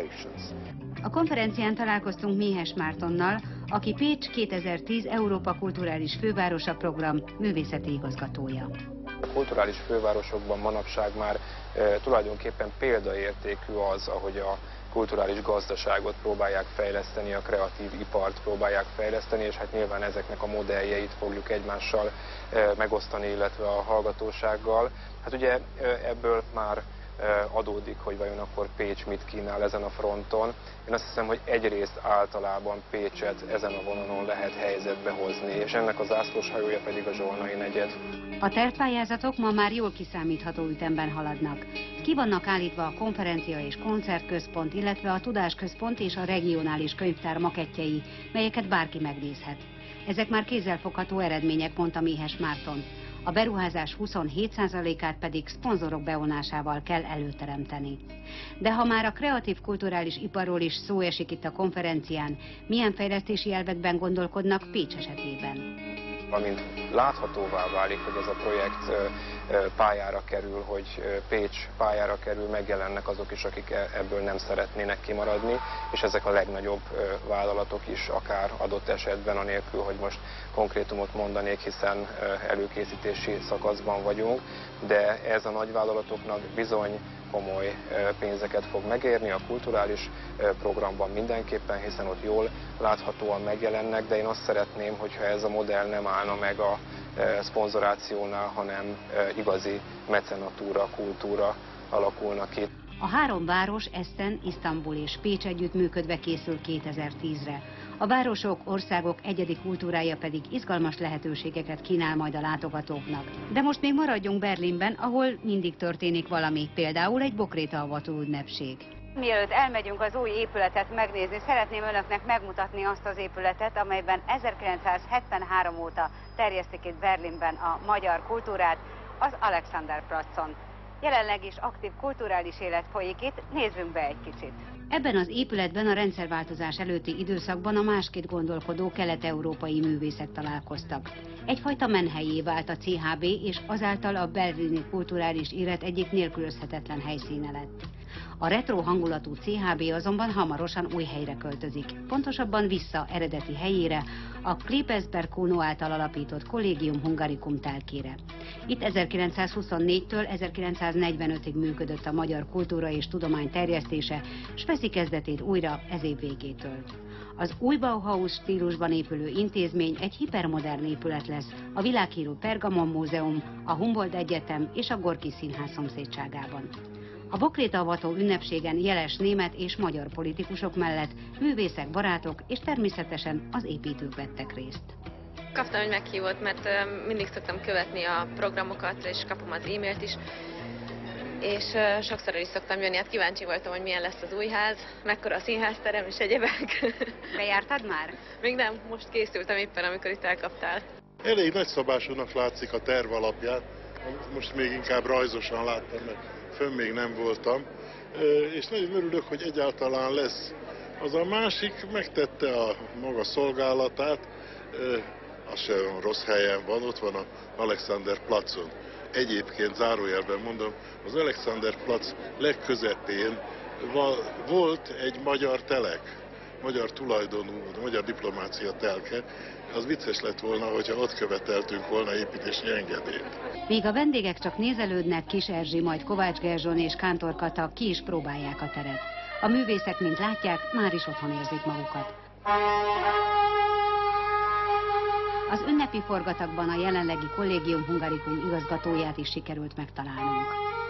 Speaker 18: A konferencián találkoztunk Méhes Mártonnal, aki Pécs kétezer-tíz Európa kulturális fővárosa program művészeti igazgatója.
Speaker 20: A kulturális fővárosokban manapság már e, tulajdonképpen példaértékű az, ahogy a kulturális gazdaságot próbálják fejleszteni, a kreatív ipart próbálják fejleszteni, és hát nyilván ezeknek a modelljeit fogjuk egymással e, megosztani, illetve a hallgatósággal. Hát ugye e, ebből már adódik, hogy vajon akkor Pécs mit kínál ezen a fronton. Én azt hiszem, hogy egyrészt általában Pécset ezen a vonalon lehet helyzetbe hozni, és ennek a zászlóshajója pedig a Zsolnai negyed.
Speaker 18: A tervpályázatok ma már jól kiszámítható ütemben haladnak. Ki vannak állítva a konferencia és koncertközpont, illetve a tudásközpont és a regionális könyvtár makettjei, melyeket bárki megnézhet. Ezek már kézzelfogható eredmények, mondta Méhes Márton. A beruházás huszonhét százalékát pedig szponzorok bevonásával kell előteremteni. De ha már a kreatív kulturális iparról is szó esik itt a konferencián, milyen fejlesztési elvekben gondolkodnak Pécs esetében?
Speaker 20: Amint láthatóvá válik, hogy ez a projekt pályára kerül, hogy Pécs pályára kerül, megjelennek azok is, akik ebből nem szeretnének kimaradni, és ezek a legnagyobb vállalatok is, akár adott esetben, anélkül, hogy most konkrétumot mondanék, hiszen előkészítési szakaszban vagyunk, de ez a nagyvállalatoknak bizony komoly pénzeket fog megérni a kulturális programban mindenképpen, hiszen ott jól láthatóan megjelennek, de én azt szeretném, hogyha ez a modell nem állna meg a szponzorációnál, hanem igazi mecenatúra, kultúra alakulna ki.
Speaker 18: A három város, Esten, Isztambul és Pécs együttműködve készül kétezer-tízre. A városok, országok egyedi kultúrája pedig izgalmas lehetőségeket kínál majd a látogatóknak. De most még maradjunk Berlinben, ahol mindig történik valami, például egy bokrétaavató ünnepség. Mielőtt elmegyünk az új épületet megnézni, szeretném önöknek megmutatni azt az épületet, amelyben ezerkilencszázhetvenhárom óta terjesztik itt Berlinben a magyar kultúrát, az Alexanderplatzon. Jelenleg is aktív kulturális élet folyik itt, nézzünk be egy kicsit. Ebben az épületben a rendszerváltozás előtti időszakban a másként gondolkodó kelet-európai művészek találkoztak. Egyfajta menhelyé vált a cé há bé, és azáltal a berlini kulturális élet egyik nélkülözhetetlen helyszíne lett. A retro hangulatú cé há bé azonban hamarosan új helyre költözik, pontosabban vissza eredeti helyére, a Klépeszberg Kuno által alapított Collegium Hungaricum telkére. Itt ezerkilencszázhuszonnégytől ezerkilencszáznegyvenötig működött a magyar kultúra és tudomány terjesztése, s veszi kezdetét újra ez év végétől. Az új Bauhaus stílusban épülő intézmény egy hipermodern épület lesz, a világhírű Pergamon Múzeum, a Humboldt Egyetem és a Gorki Színház szomszédságában. A bokrétaavató ünnepségen jeles német és magyar politikusok mellett művészek, barátok és természetesen az építők vettek részt.
Speaker 21: Kaptam egy meghívót, mert mindig szoktam követni a programokat, és kapom az e-mailt is, és sokszor is szoktam jönni, hát kíváncsi voltam, hogy milyen lesz az új ház, mekkora a színházterem és egyebek.
Speaker 18: Bejártad már?
Speaker 21: Még nem, most készültem éppen, amikor itt elkaptál.
Speaker 22: Elég nagyszabásúnak látszik a terv alapján, most még inkább rajzosan láttam, mert fönn még nem voltam, és nagyon örülök, hogy egyáltalán lesz Az a másik megtette a maga szolgálatát, az sem rossz helyen van, ott van a Alexanderplatz-on. Egyébként zárójelben mondom, az Alexanderplatz legközepén volt egy magyar telek, magyar tulajdonú, magyar diplomácia telke. Az vicces lett volna, hogyha ott követeltünk volna építési engedélyt.
Speaker 18: Míg a vendégek csak nézelődnek, Kis Erzsi, majd Kovács Gerzson és Kántor Kata ki is próbálják a teret. A művészek, mint látják, már is otthon érzik magukat. Az ünnepi forgatagban a jelenlegi Collegium Hungaricum igazgatóját is sikerült megtalálnunk.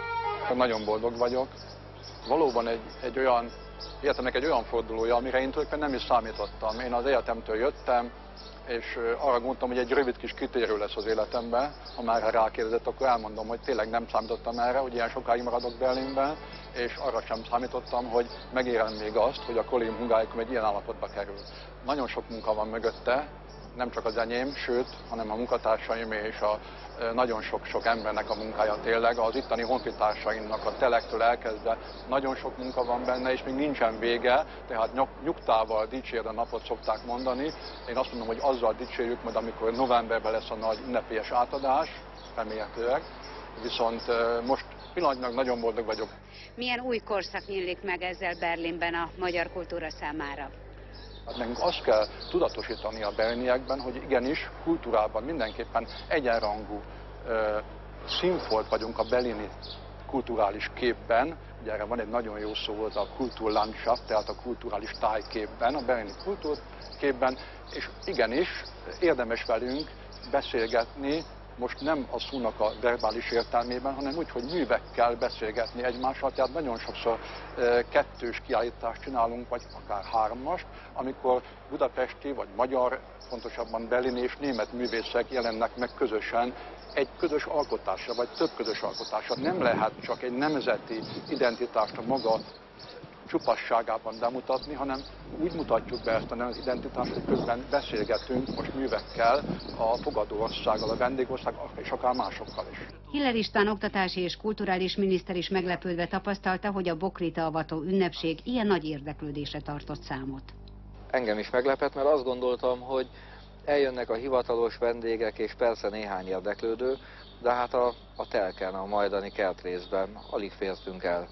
Speaker 2: Nagyon boldog vagyok. Valóban egy, egy olyan, életemnek egy olyan fordulója, amire én tulajdonképpen nem is számítottam. Én az egyetemtől jöttem, és arra gondoltam, hogy egy rövid kis kitérő lesz az életemben. Ha már rákérdezett, akkor elmondom, hogy tényleg nem számítottam erre, hogy ilyen sokáig maradok Berlinben, és arra sem számítottam, hogy megérem még azt, hogy a Collegium Hungaricum egy ilyen állapotba kerül. Nagyon sok munka van mögötte, nem csak az enyém, sőt, hanem a munkatársaim és a nagyon sok-sok embernek a munkája tényleg, az itteni honfitársaimnak a telektől elkezdve nagyon sok munka van benne, és még nincsen vége, tehát nyugtával dicsérd a napot szokták mondani. Én azt mondom, hogy azzal dicsérjük majd, amikor novemberben lesz a nagy ünnepélyes átadás, remélhetőleg, viszont most pillanatnyilag nagyon boldog vagyok.
Speaker 18: Milyen új korszak nyílik meg ezzel Berlinben a magyar kultúra számára?
Speaker 2: Hát nekünk azt kell tudatosítani a berliniekben, hogy igenis kultúrában mindenképpen egyenrangú ö, színfolt vagyunk a berlini kulturális képben. Ugye erre van egy nagyon jó szó, volt a Kulturlandschaft, tehát a kulturális tájképben, a berlini kultúrképben, és igenis érdemes velünk beszélgetni, most nem a szónak a verbális értelmében, hanem úgy, hogy művekkel beszélgetni egymással, tehát nagyon sokszor e, kettős kiállítást csinálunk, vagy akár hármast, amikor budapesti, vagy magyar, pontosabban berlini és német művészek jelennek meg közösen egy közös alkotásra, vagy több közös alkotásra. Nem lehet csak egy nemzeti identitást a maga csupasságában bemutatni, hanem úgy mutatjuk be ezt a nemzeti identitást, hogy közben beszélgetünk most művekkel, a fogadó országgal, a vendégországgal, és akár másokkal is.
Speaker 18: Hiller István oktatási és kulturális miniszter is meglepődve tapasztalta, hogy a Bokrita avató ünnepség ilyen nagy érdeklődésre tartott számot.
Speaker 3: Engem is meglepett, mert azt gondoltam, hogy eljönnek a hivatalos vendégek, és persze néhány érdeklődő, de hát a, a telken, a majdani kertrészben alig fértünk el.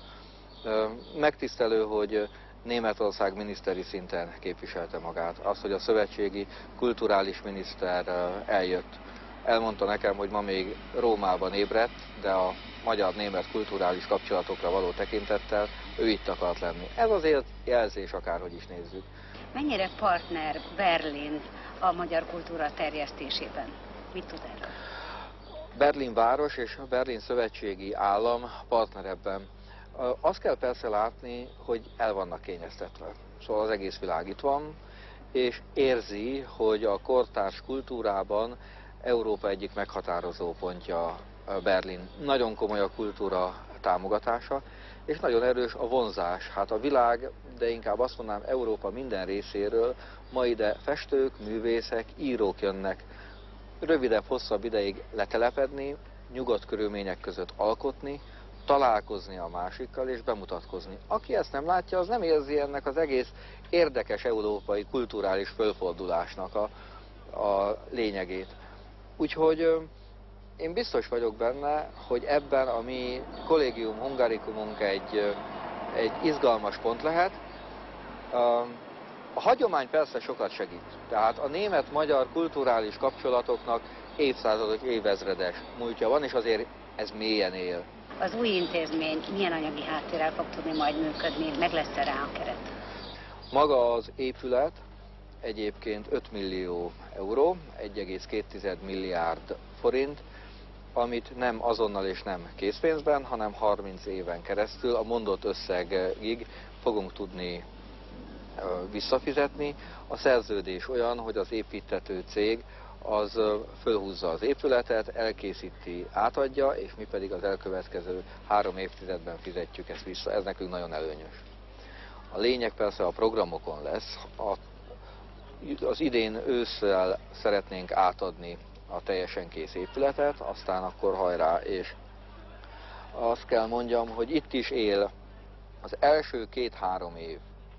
Speaker 3: Megtisztelő, hogy Németország miniszteri szinten képviselte magát. Az, hogy a szövetségi kulturális miniszter eljött. Elmondta nekem, hogy ma még Rómában ébredt, de a magyar-német kulturális kapcsolatokra való tekintettel ő itt akart lenni. Ez azért jelzés, akárhogy is nézzük.
Speaker 18: Mennyire partner Berlin a magyar kultúra terjesztésében? Mit tud erről?
Speaker 3: Berlin város és Berlin szövetségi állam partner ebben. Azt kell persze látni, hogy el vannak kényeztetve. Szóval az egész világ itt van, és érzi, hogy a kortárs kultúrában Európa egyik meghatározó pontja Berlin. Nagyon komoly a kultúra támogatása, és nagyon erős a vonzás. Hát a világ, de inkább azt mondanám Európa minden részéről ma ide festők, művészek, írók jönnek rövidebb, hosszabb ideig letelepedni, nyugodt körülmények között alkotni, találkozni a másikkal és bemutatkozni. Aki ezt nem látja, az nem érzi ennek az egész érdekes európai kulturális fölfordulásnak a, a lényegét. Úgyhogy én biztos vagyok benne, hogy ebben a mi Collegium Hungaricumunk egy, egy izgalmas pont lehet. A hagyomány persze sokat segít. Tehát a német-magyar kulturális kapcsolatoknak évszázados, évezredes múltja van, és azért ez mélyen él.
Speaker 18: Az új intézmény milyen anyagi háttérrel fog tudni majd működni, meg lesz-e rá a keret?
Speaker 3: Maga az épület egyébként öt millió euró, egy egész két milliárd forint, amit nem azonnal és nem készpénzben, hanem harminc éven keresztül a mondott összegig fogunk tudni visszafizetni. A szerződés olyan, hogy az építető cég az fölhúzza az épületet, elkészíti, átadja, és mi pedig az elkövetkező három évtizedben fizetjük ezt vissza. Ez nekünk nagyon előnyös. A lényeg persze a programokon lesz. A, az idén ősszel szeretnénk átadni a teljesen kész épületet, aztán akkor hajrá, és azt kell mondjam, hogy itt is él az első két-három év,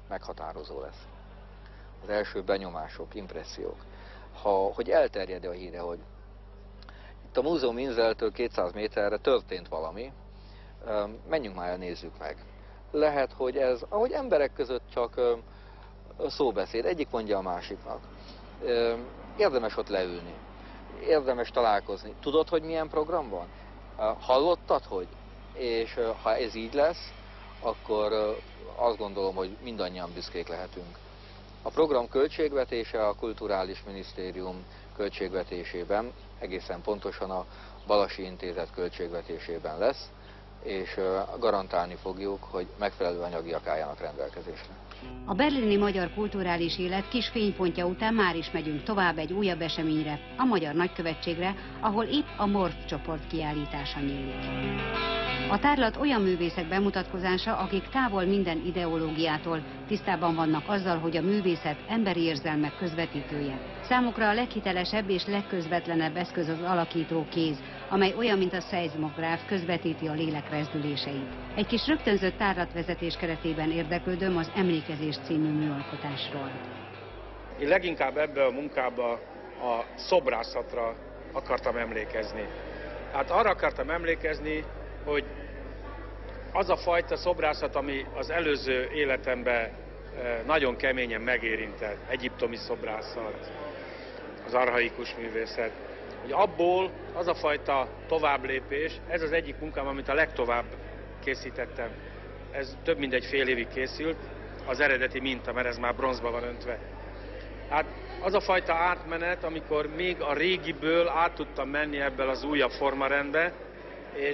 Speaker 3: meghatározó lesz. Az első benyomások, impressziók. Ha, hogy elterjed a híre, hogy itt a Múzeum Inseltől kétszáz méterre történt valami, menjünk már el, nézzük meg. Lehet, hogy ez, ahogy emberek között csak szóbeszéd, egyik mondja a másiknak. Érdemes ott leülni, érdemes találkozni. Tudod, hogy milyen program van? Hallottad, hogy? És ha ez így lesz, akkor azt gondolom, hogy mindannyian büszkék lehetünk. A program költségvetése a Kulturális Minisztérium költségvetésében, egészen pontosan a Balasi Intézet költségvetésében lesz, és garantálni fogjuk, hogy megfelelő anyagiak álljanak rendelkezésre.
Speaker 18: A berlini magyar kulturális élet kis fénypontja után már is megyünk tovább egy újabb eseményre, a Magyar Nagykövetségre, ahol épp a Morf csoport kiállítása nyílik. A tárlat olyan művészek bemutatkozása, akik távol minden ideológiától tisztában vannak azzal, hogy a művészet emberi érzelmek közvetítője. Számukra a leghitelesebb és legközvetlenebb eszköz az alakító kéz, amely olyan, mint a szeizmográf, közvetíti a lélek rezdüléseit. Egy kis rögtönzött tárlatvezetés keretében érdeklődöm az Emlékezés című műalkotásról.
Speaker 5: Én leginkább ebbe a munkába a szobrászatra akartam emlékezni. Hát arra akartam emlékezni, hogy az a fajta szobrászat, ami az előző életemben nagyon keményen megérintett, egyiptomi szobrászat, az archaikus művészet, hogy abból az a fajta továbblépés, ez az egyik munkám, amit a legtovább készítettem. Ez több mint egy fél évig készült, az eredeti minta, mert ez már bronzba van öntve. Hát az a fajta átmenet, amikor még a régiből át tudtam menni ebből az újabb formarendbe, és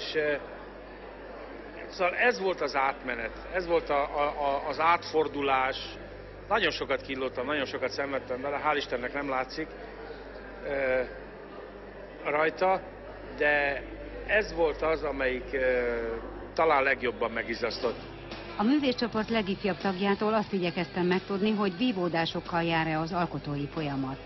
Speaker 5: szóval ez volt az átmenet, ez volt a, a, az átfordulás. Nagyon sokat kínlottam, nagyon sokat szenvedtem vele, hál' Istennek nem látszik e, rajta, de ez volt az, amelyik e, talán legjobban megizzasztott.
Speaker 18: A művészcsoport legifjabb tagjától azt igyekeztem megtudni, hogy vívódásokkal jár-e az alkotói folyamat.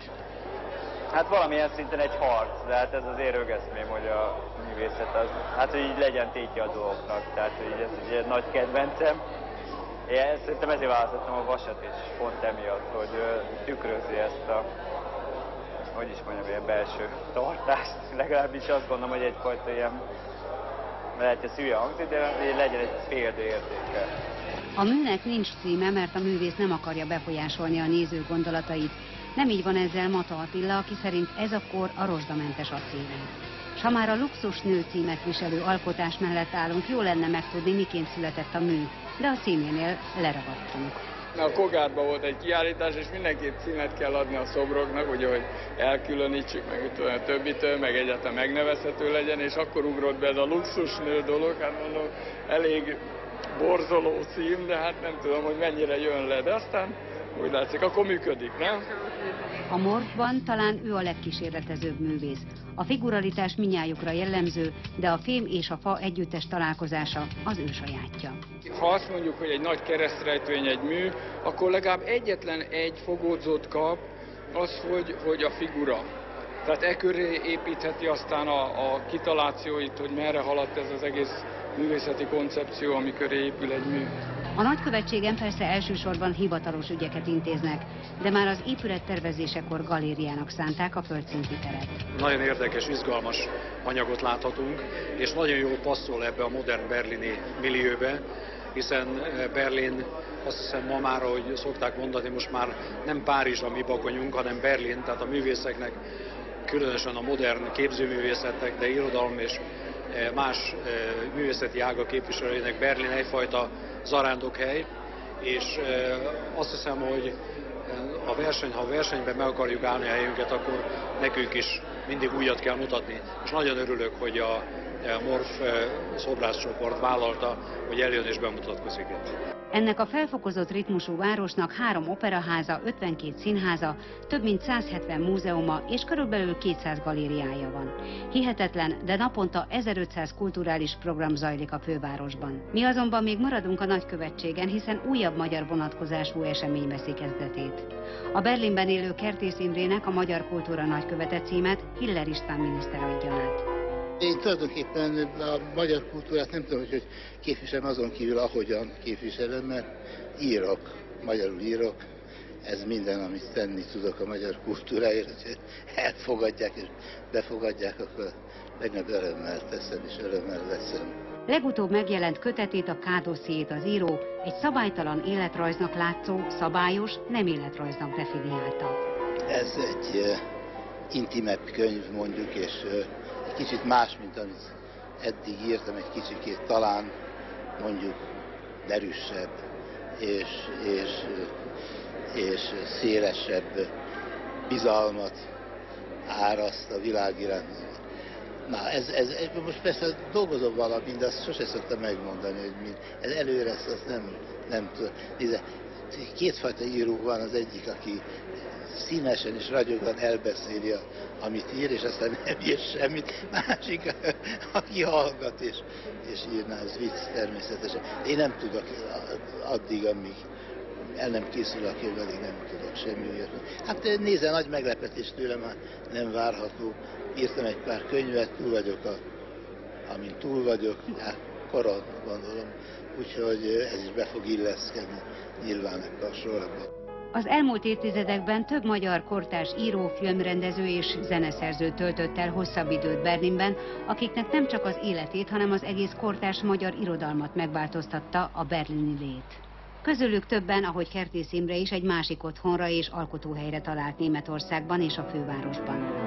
Speaker 6: Hát valamilyen szinten egy harc, de hát ez az én rögeszmém, hogy a művészet az, hát hogy így legyen tétje a dolgoknak, tehát hogy ez egy nagy kedvencem. Én szerintem ezért választottam a vasat is, pont emiatt, hogy tükrözi ezt a, hogy is mondjam, ilyen belső tartást. Legalábbis azt gondolom, hogy egyfajta ilyen, lehet, hogy hülye hangzik, de legyen egy példaértéke.
Speaker 18: A műnek nincs címe, mert a művész nem akarja befolyásolni a néző gondolatait. Nem így van ezzel Mata Attila, aki szerint ez a kor a rozsdamentes acélű. S ha már a Luxus nő címet viselő alkotás mellett állunk, jó lenne megtudni, miként született a mű, de a címénél leragadtunk.
Speaker 23: A Kogárban volt egy kiállítás, és mindenképp címet kell adni a szobroknak, ugye, hogy elkülönítsük meg a többitől, meg egyáltalán megnevezhető legyen, és akkor ugrott be ez a Luxus nő dolog, hát mondom, elég borzoló cím, de hát nem tudom, hogy mennyire jön le, de aztán úgy látszik, akkor működik, nem?
Speaker 18: A Morfban talán ő a legkísérletezőbb művész. A figuralitás mindnyájukra jellemző, de a fém és a fa együttes találkozása az ő sajátja.
Speaker 23: Ha azt mondjuk, hogy egy nagy keresztrejtvény egy mű, akkor legalább egyetlen egy fogódzót kap az, hogy, hogy a figura. Tehát e köré építheti aztán a, a kitalációit, hogy merre haladt ez az egész művészeti koncepció, ami köré épül egy mű.
Speaker 18: A nagykövetségen persze elsősorban hivatalos ügyeket intéznek, de már az épület tervezésekor galériának szánták a földszinti teret.
Speaker 24: Nagyon érdekes, izgalmas anyagot láthatunk, és nagyon jól passzol ebbe a modern berlini millióbe, hiszen Berlin, azt hiszem ma már, ahogy szokták mondani, most már nem Párizs a mi bakonyunk, hanem Berlin, tehát a művészeknek, különösen a modern képzőművészetek, de irodalom és más művészeti ága képviselőinek Berlin egyfajta zarándokhely, és azt hiszem, hogy a verseny, ha a versenyben meg akarjuk állni a helyünket, akkor nekünk is mindig újat kell mutatni. És nagyon örülök, hogy a Morf szobrászcsoport vállalta, hogy eljön és bemutatkozik itt.
Speaker 18: Ennek a felfokozott ritmusú városnak három operaháza, ötvenkét színháza, több mint száz hetven múzeuma és körülbelül kétszáz galériája van. Hihetetlen, de naponta ezerötszáz kulturális program zajlik a fővárosban. Mi azonban még maradunk a nagykövetségen, hiszen újabb magyar vonatkozású esemény veszi kezdetét. A Berlinben élő Kertész Imrének a Magyar Kultúra Nagykövete címet Hiller István miniszter adja át.
Speaker 25: Én tulajdonképpen a magyar kultúrát nem tudom, hogy képviselem azon kívül, ahogyan képviselem, mert írok.
Speaker 4: magyarul írok, ez minden, amit tenni tudok a magyar kultúráért, hogy elfogadják és befogadják, akkor legnagyobb örömmel teszem és örömmel veszem.
Speaker 18: Legutóbb megjelent kötetét, a K-dossziét az író egy szabálytalan életrajznak látszó, szabályos, nem életrajznak definiálta.
Speaker 4: Ez egy uh, intimebb könyv mondjuk, és uh, egy kicsit más, mint amit eddig írtam, egy kicsikét talán mondjuk derűsebb és, és, és szélesebb bizalmat áraszt a világ iránt. Na, ez, ez, ez most persze dolgozom valamint, de azt sose szoktam megmondani, hogy mi, ez előre ezt azt nem, nem tudom. Kétfajta író van, az egyik, aki színesen és ragyogóan elbeszéli, amit ír, és aztán nem ír semmit. Másik, aki hallgat és, és írná, az vicc természetesen. Én nem tudok addig, amíg el nem készül a könyv, addig nem tudok semmi olyat. Hát nézze, nagy meglepetés tőlem már nem várható. Írtam egy pár könyvet, túl vagyok, a, amint túl vagyok, hát koron gondolom, úgyhogy ez is be fog illeszkedni nyilván ebbe a sorba.
Speaker 18: Az elmúlt évtizedekben több magyar kortárs író, filmrendező és zeneszerző töltött el hosszabb időt Berlinben, akiknek nem csak az életét, hanem az egész kortárs magyar irodalmat megváltoztatta a berlini lét. Közülük többen, ahogy Kertész Imre is, egy másik otthonra és alkotóhelyre talált Németországban és a fővárosban.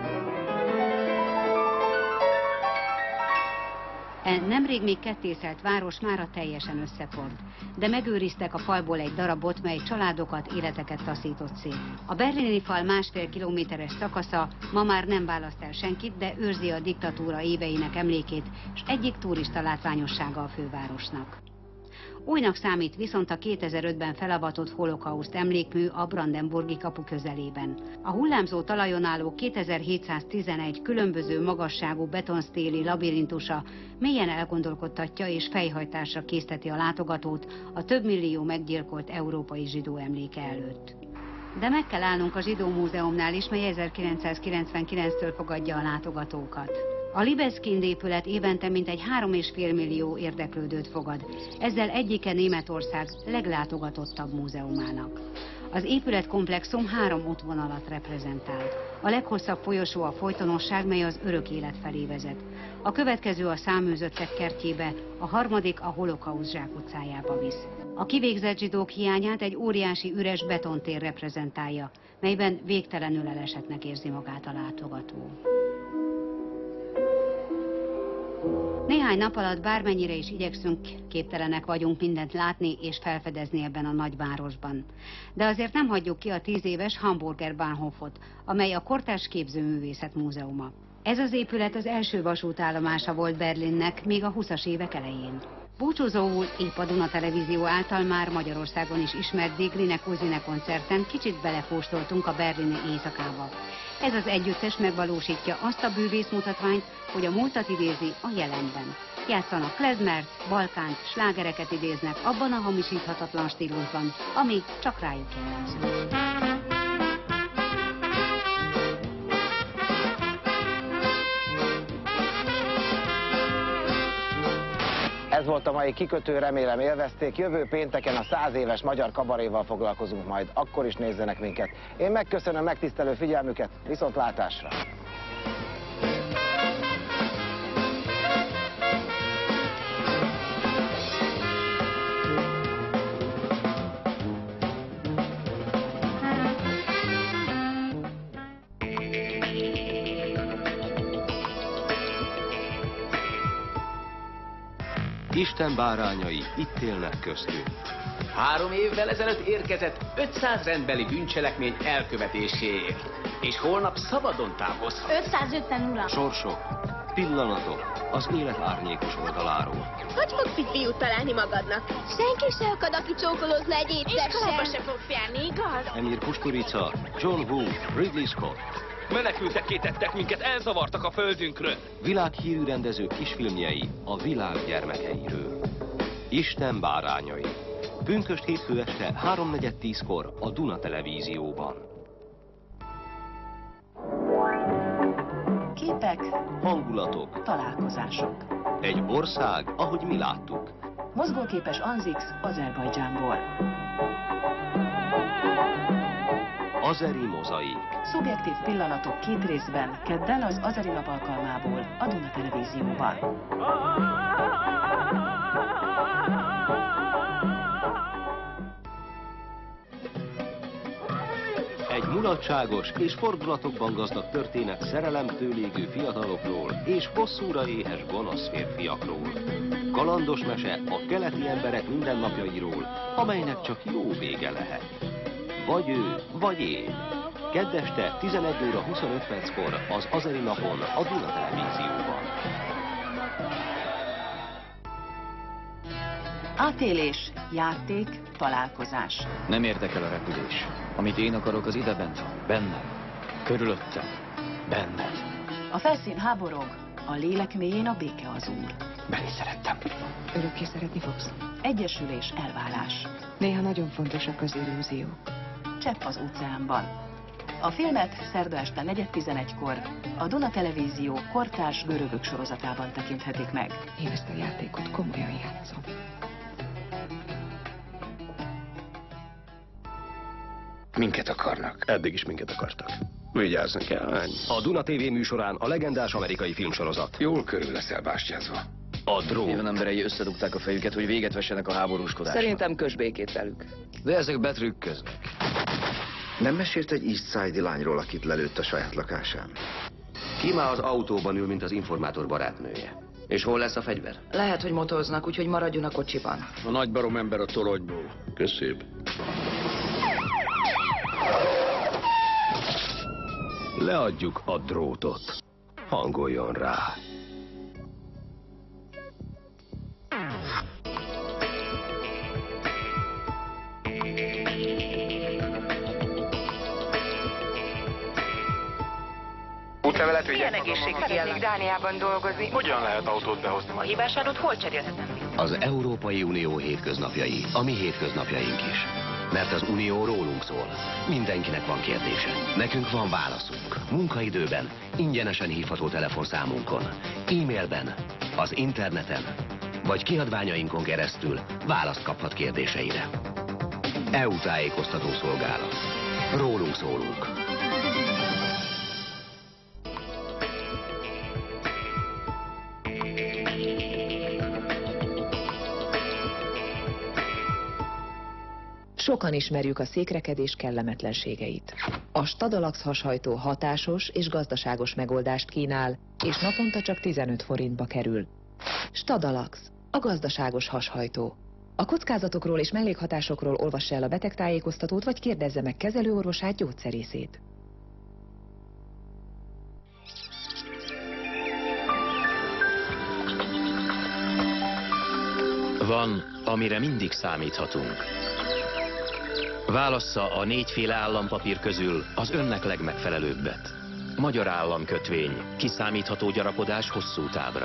Speaker 18: E nemrég még kettészelt város mára teljesen összeforrt, de megőriztek a falból egy darabot, mely családokat, életeket taszított szét. A berlini fal másfél kilométeres szakasza ma már nem választ el senkit, de őrzi a diktatúra éveinek emlékét, és egyik turista látványossága a fővárosnak. Újnak számít viszont a kétezer-ötben felavatott holokauszt emlékmű a Brandenburgi kapu közelében. A hullámzó talajon álló kétezer-hétszáztizenegy különböző magasságú betonsztéli labirintusa mélyen elgondolkodtatja és fejhajtásra készteti a látogatót a több millió meggyilkolt európai zsidó emléke előtt. De meg kell állnunk a Zsidó Múzeumnál is, mely ezerkilencszázkilencvenkilenctől fogadja a látogatókat. A Libeskind épület évente mintegy három és fél millió érdeklődőt fogad, ezzel egyike Németország leglátogatottabb múzeumának. Az épületkomplexum három útvonalat reprezentál. A leghosszabb folyosó a folytonosság, mely az örök élet felé vezet. A következő a száműzöttek kertjébe, a harmadik a Holokauszt zsákutcájába visz. A kivégzett zsidók hiányát egy óriási üres betontér reprezentálja, melyben végtelenül elesettnek érzi magát a látogató. Néhány nap alatt bármennyire is igyekszünk, képtelenek vagyunk mindent látni és felfedezni ebben a nagyvárosban. De azért nem hagyjuk ki a tíz éves Hamburger Bahnhofot, amely a kortárs képzőművészet múzeuma. Ez az épület az első vasútállomása volt Berlinnek még a huszas évek elején. Búcsúzóul épp a Duna Televízió által már Magyarországon is ismert Die Grüne Cousine koncerten kicsit belekóstoltunk a berlini éjszakába. Ez az együttes megvalósítja azt a bűvészmutatványt, hogy a múltat idézi a jelenben. Játszanak klezmert, balkánt, slágereket idéznek abban a hamisíthatatlan stílusban, ami csak rájuk jellemző.
Speaker 1: Ez volt a mai kikötő, remélem élvezték. Jövő pénteken a száz éves magyar kabaréval foglalkozunk majd, akkor is nézzenek minket. Én megköszönöm megtisztelő figyelmüket, viszontlátásra!
Speaker 7: Isten bárányai itt élnek köztünk.
Speaker 8: Három évvel ezelőtt érkezett ötszáz rendbeli bűncselekmény elkövetéséért, és holnap szabadon távozhat.
Speaker 9: ötszázötven, uram!
Speaker 7: Sorsok, pillanatok az élet árnyékos oldaláról.
Speaker 9: Hogy fogsz itt fiút találni magadnak? Senki se akad, aki csókolózna egy éttersen. Iskolába se fogsz járni, igaz?
Speaker 7: Emir Kusturica, John Woo, Ridley Scott.
Speaker 8: Menekültek kétettek minket, elzavartak a földünkről.
Speaker 7: Világhírű rendező kisfilmjei a világ gyermekeiről. Isten bárányai. Pünkösd hétfő este háromnegyed tízkor a Duna Televízióban.
Speaker 10: Képek,
Speaker 7: hangulatok,
Speaker 10: találkozások.
Speaker 7: Egy ország, ahogy mi láttuk.
Speaker 10: Mozgóképes Anzix Azerbajdzsánból.
Speaker 7: Azeri mozaik.
Speaker 10: Szubjektív pillanatok két részben, kedden az Azeri nap alkalmából a Duna Televízióban.
Speaker 7: Egy mulatságos és fordulatokban gazdag történet szerelemtől égő fiatalokról és hosszúra éhes gonosz férfiakról. Kalandos mese a keleti emberek mindennapjairól, amelynek csak jó vége lehet. Vagy ő, vagy én. Kedd este tizenegy óra huszonöt perckor az Azeri napon a Duna Televízióban.
Speaker 10: Átélés, játék, találkozás.
Speaker 11: Nem érdekel a repülés. Amit én akarok, az ide bent van. Bennem. Körülöttem. Benned.
Speaker 10: A felszín háborog, a lélek mélyén a béke az úr.
Speaker 11: Beni szerettem.
Speaker 12: Örökké szeretni fogsz.
Speaker 10: Egyesülés, elválás.
Speaker 12: Néha nagyon fontosak az illúziók.
Speaker 10: Csepp az óceánban. A filmet szerda este negyed tizenegykor a Duna Televízió kortárs görögök sorozatában tekinthetik meg.
Speaker 12: Én ezt a játékot komolyan játszom.
Speaker 11: Minket akarnak.
Speaker 13: Eddig is minket akartak. Vigyázni kell, ennyi. A Duna té vé műsorán a legendás amerikai filmsorozat.
Speaker 11: Jól körül leszel bástyázva.
Speaker 13: A drón.
Speaker 11: Éven emberei összedugták a fejüket, hogy véget vessenek a háborúskodásnak.
Speaker 12: Szerintem kös békét velük.
Speaker 11: De ezek betrükköznek.
Speaker 14: Nem mesélt egy East Side-i lányról, akit lelőtt a saját lakásán?
Speaker 13: Ki már az autóban ül, mint az informátor barátnője? És hol lesz a fegyver?
Speaker 12: Lehet, hogy motoroznak, úgyhogy maradjon a kocsiban.
Speaker 13: A nagy barom ember a toronyból. Köszönöm. Leadjuk a drótot. Hangoljon rá.
Speaker 26: Útlevelet vigyek.
Speaker 27: Milyen egészségügyi ellen? Dániában dolgozni.
Speaker 26: Hogyan lehet autót behozni?
Speaker 27: A hibás adót hol cserélhetem vissza?
Speaker 7: Az Európai Unió hétköznapjai, a mi hétköznapjaink is. Mert az Unió rólunk szól. Mindenkinek van kérdése. Nekünk van válaszunk. Munkaidőben, ingyenesen hívható telefonszámunkon, e-mailben, az interneten, vagy kiadványainkon keresztül választ kaphat kérdéseire. é u tájékoztató szolgálat. Rólunk szólunk.
Speaker 12: Sokan ismerjük a székrekedés kellemetlenségeit. A Stadalax hashajtó hatásos és gazdaságos megoldást kínál, és naponta csak tizenöt forintba kerül. Stadalax, a gazdaságos hashajtó. A kockázatokról és mellékhatásokról olvassa el a betegtájékoztatót, vagy kérdezze meg kezelőorvosát, gyógyszerészét.
Speaker 28: Van, amire mindig számíthatunk. Válassza a négyféle állampapír közül az önnek legmegfelelőbbet. Magyar államkötvény, kiszámítható gyarapodás hosszú távra.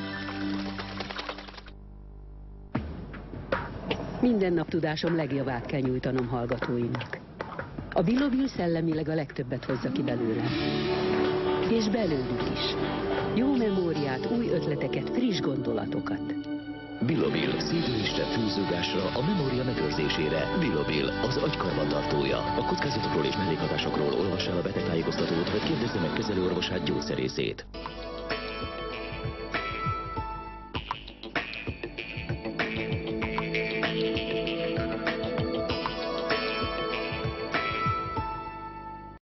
Speaker 29: Minden nap tudásom legjavát kell nyújtanom hallgatóimnak. A Bilobil szellemileg a legtöbbet hozza ki belőlem. És belőlük is. Jó memóriát, új ötleteket, friss gondolatokat.
Speaker 30: Bilobil, szívülésre, fülzőgásra, a memória megőrzésére. Bilobil, az agy karbantartója. A kockázatokról és mellékhatásokról olvassa el a betegtájékoztatót, vagy kérdezze meg kezelőorvosát, gyógyszerészét.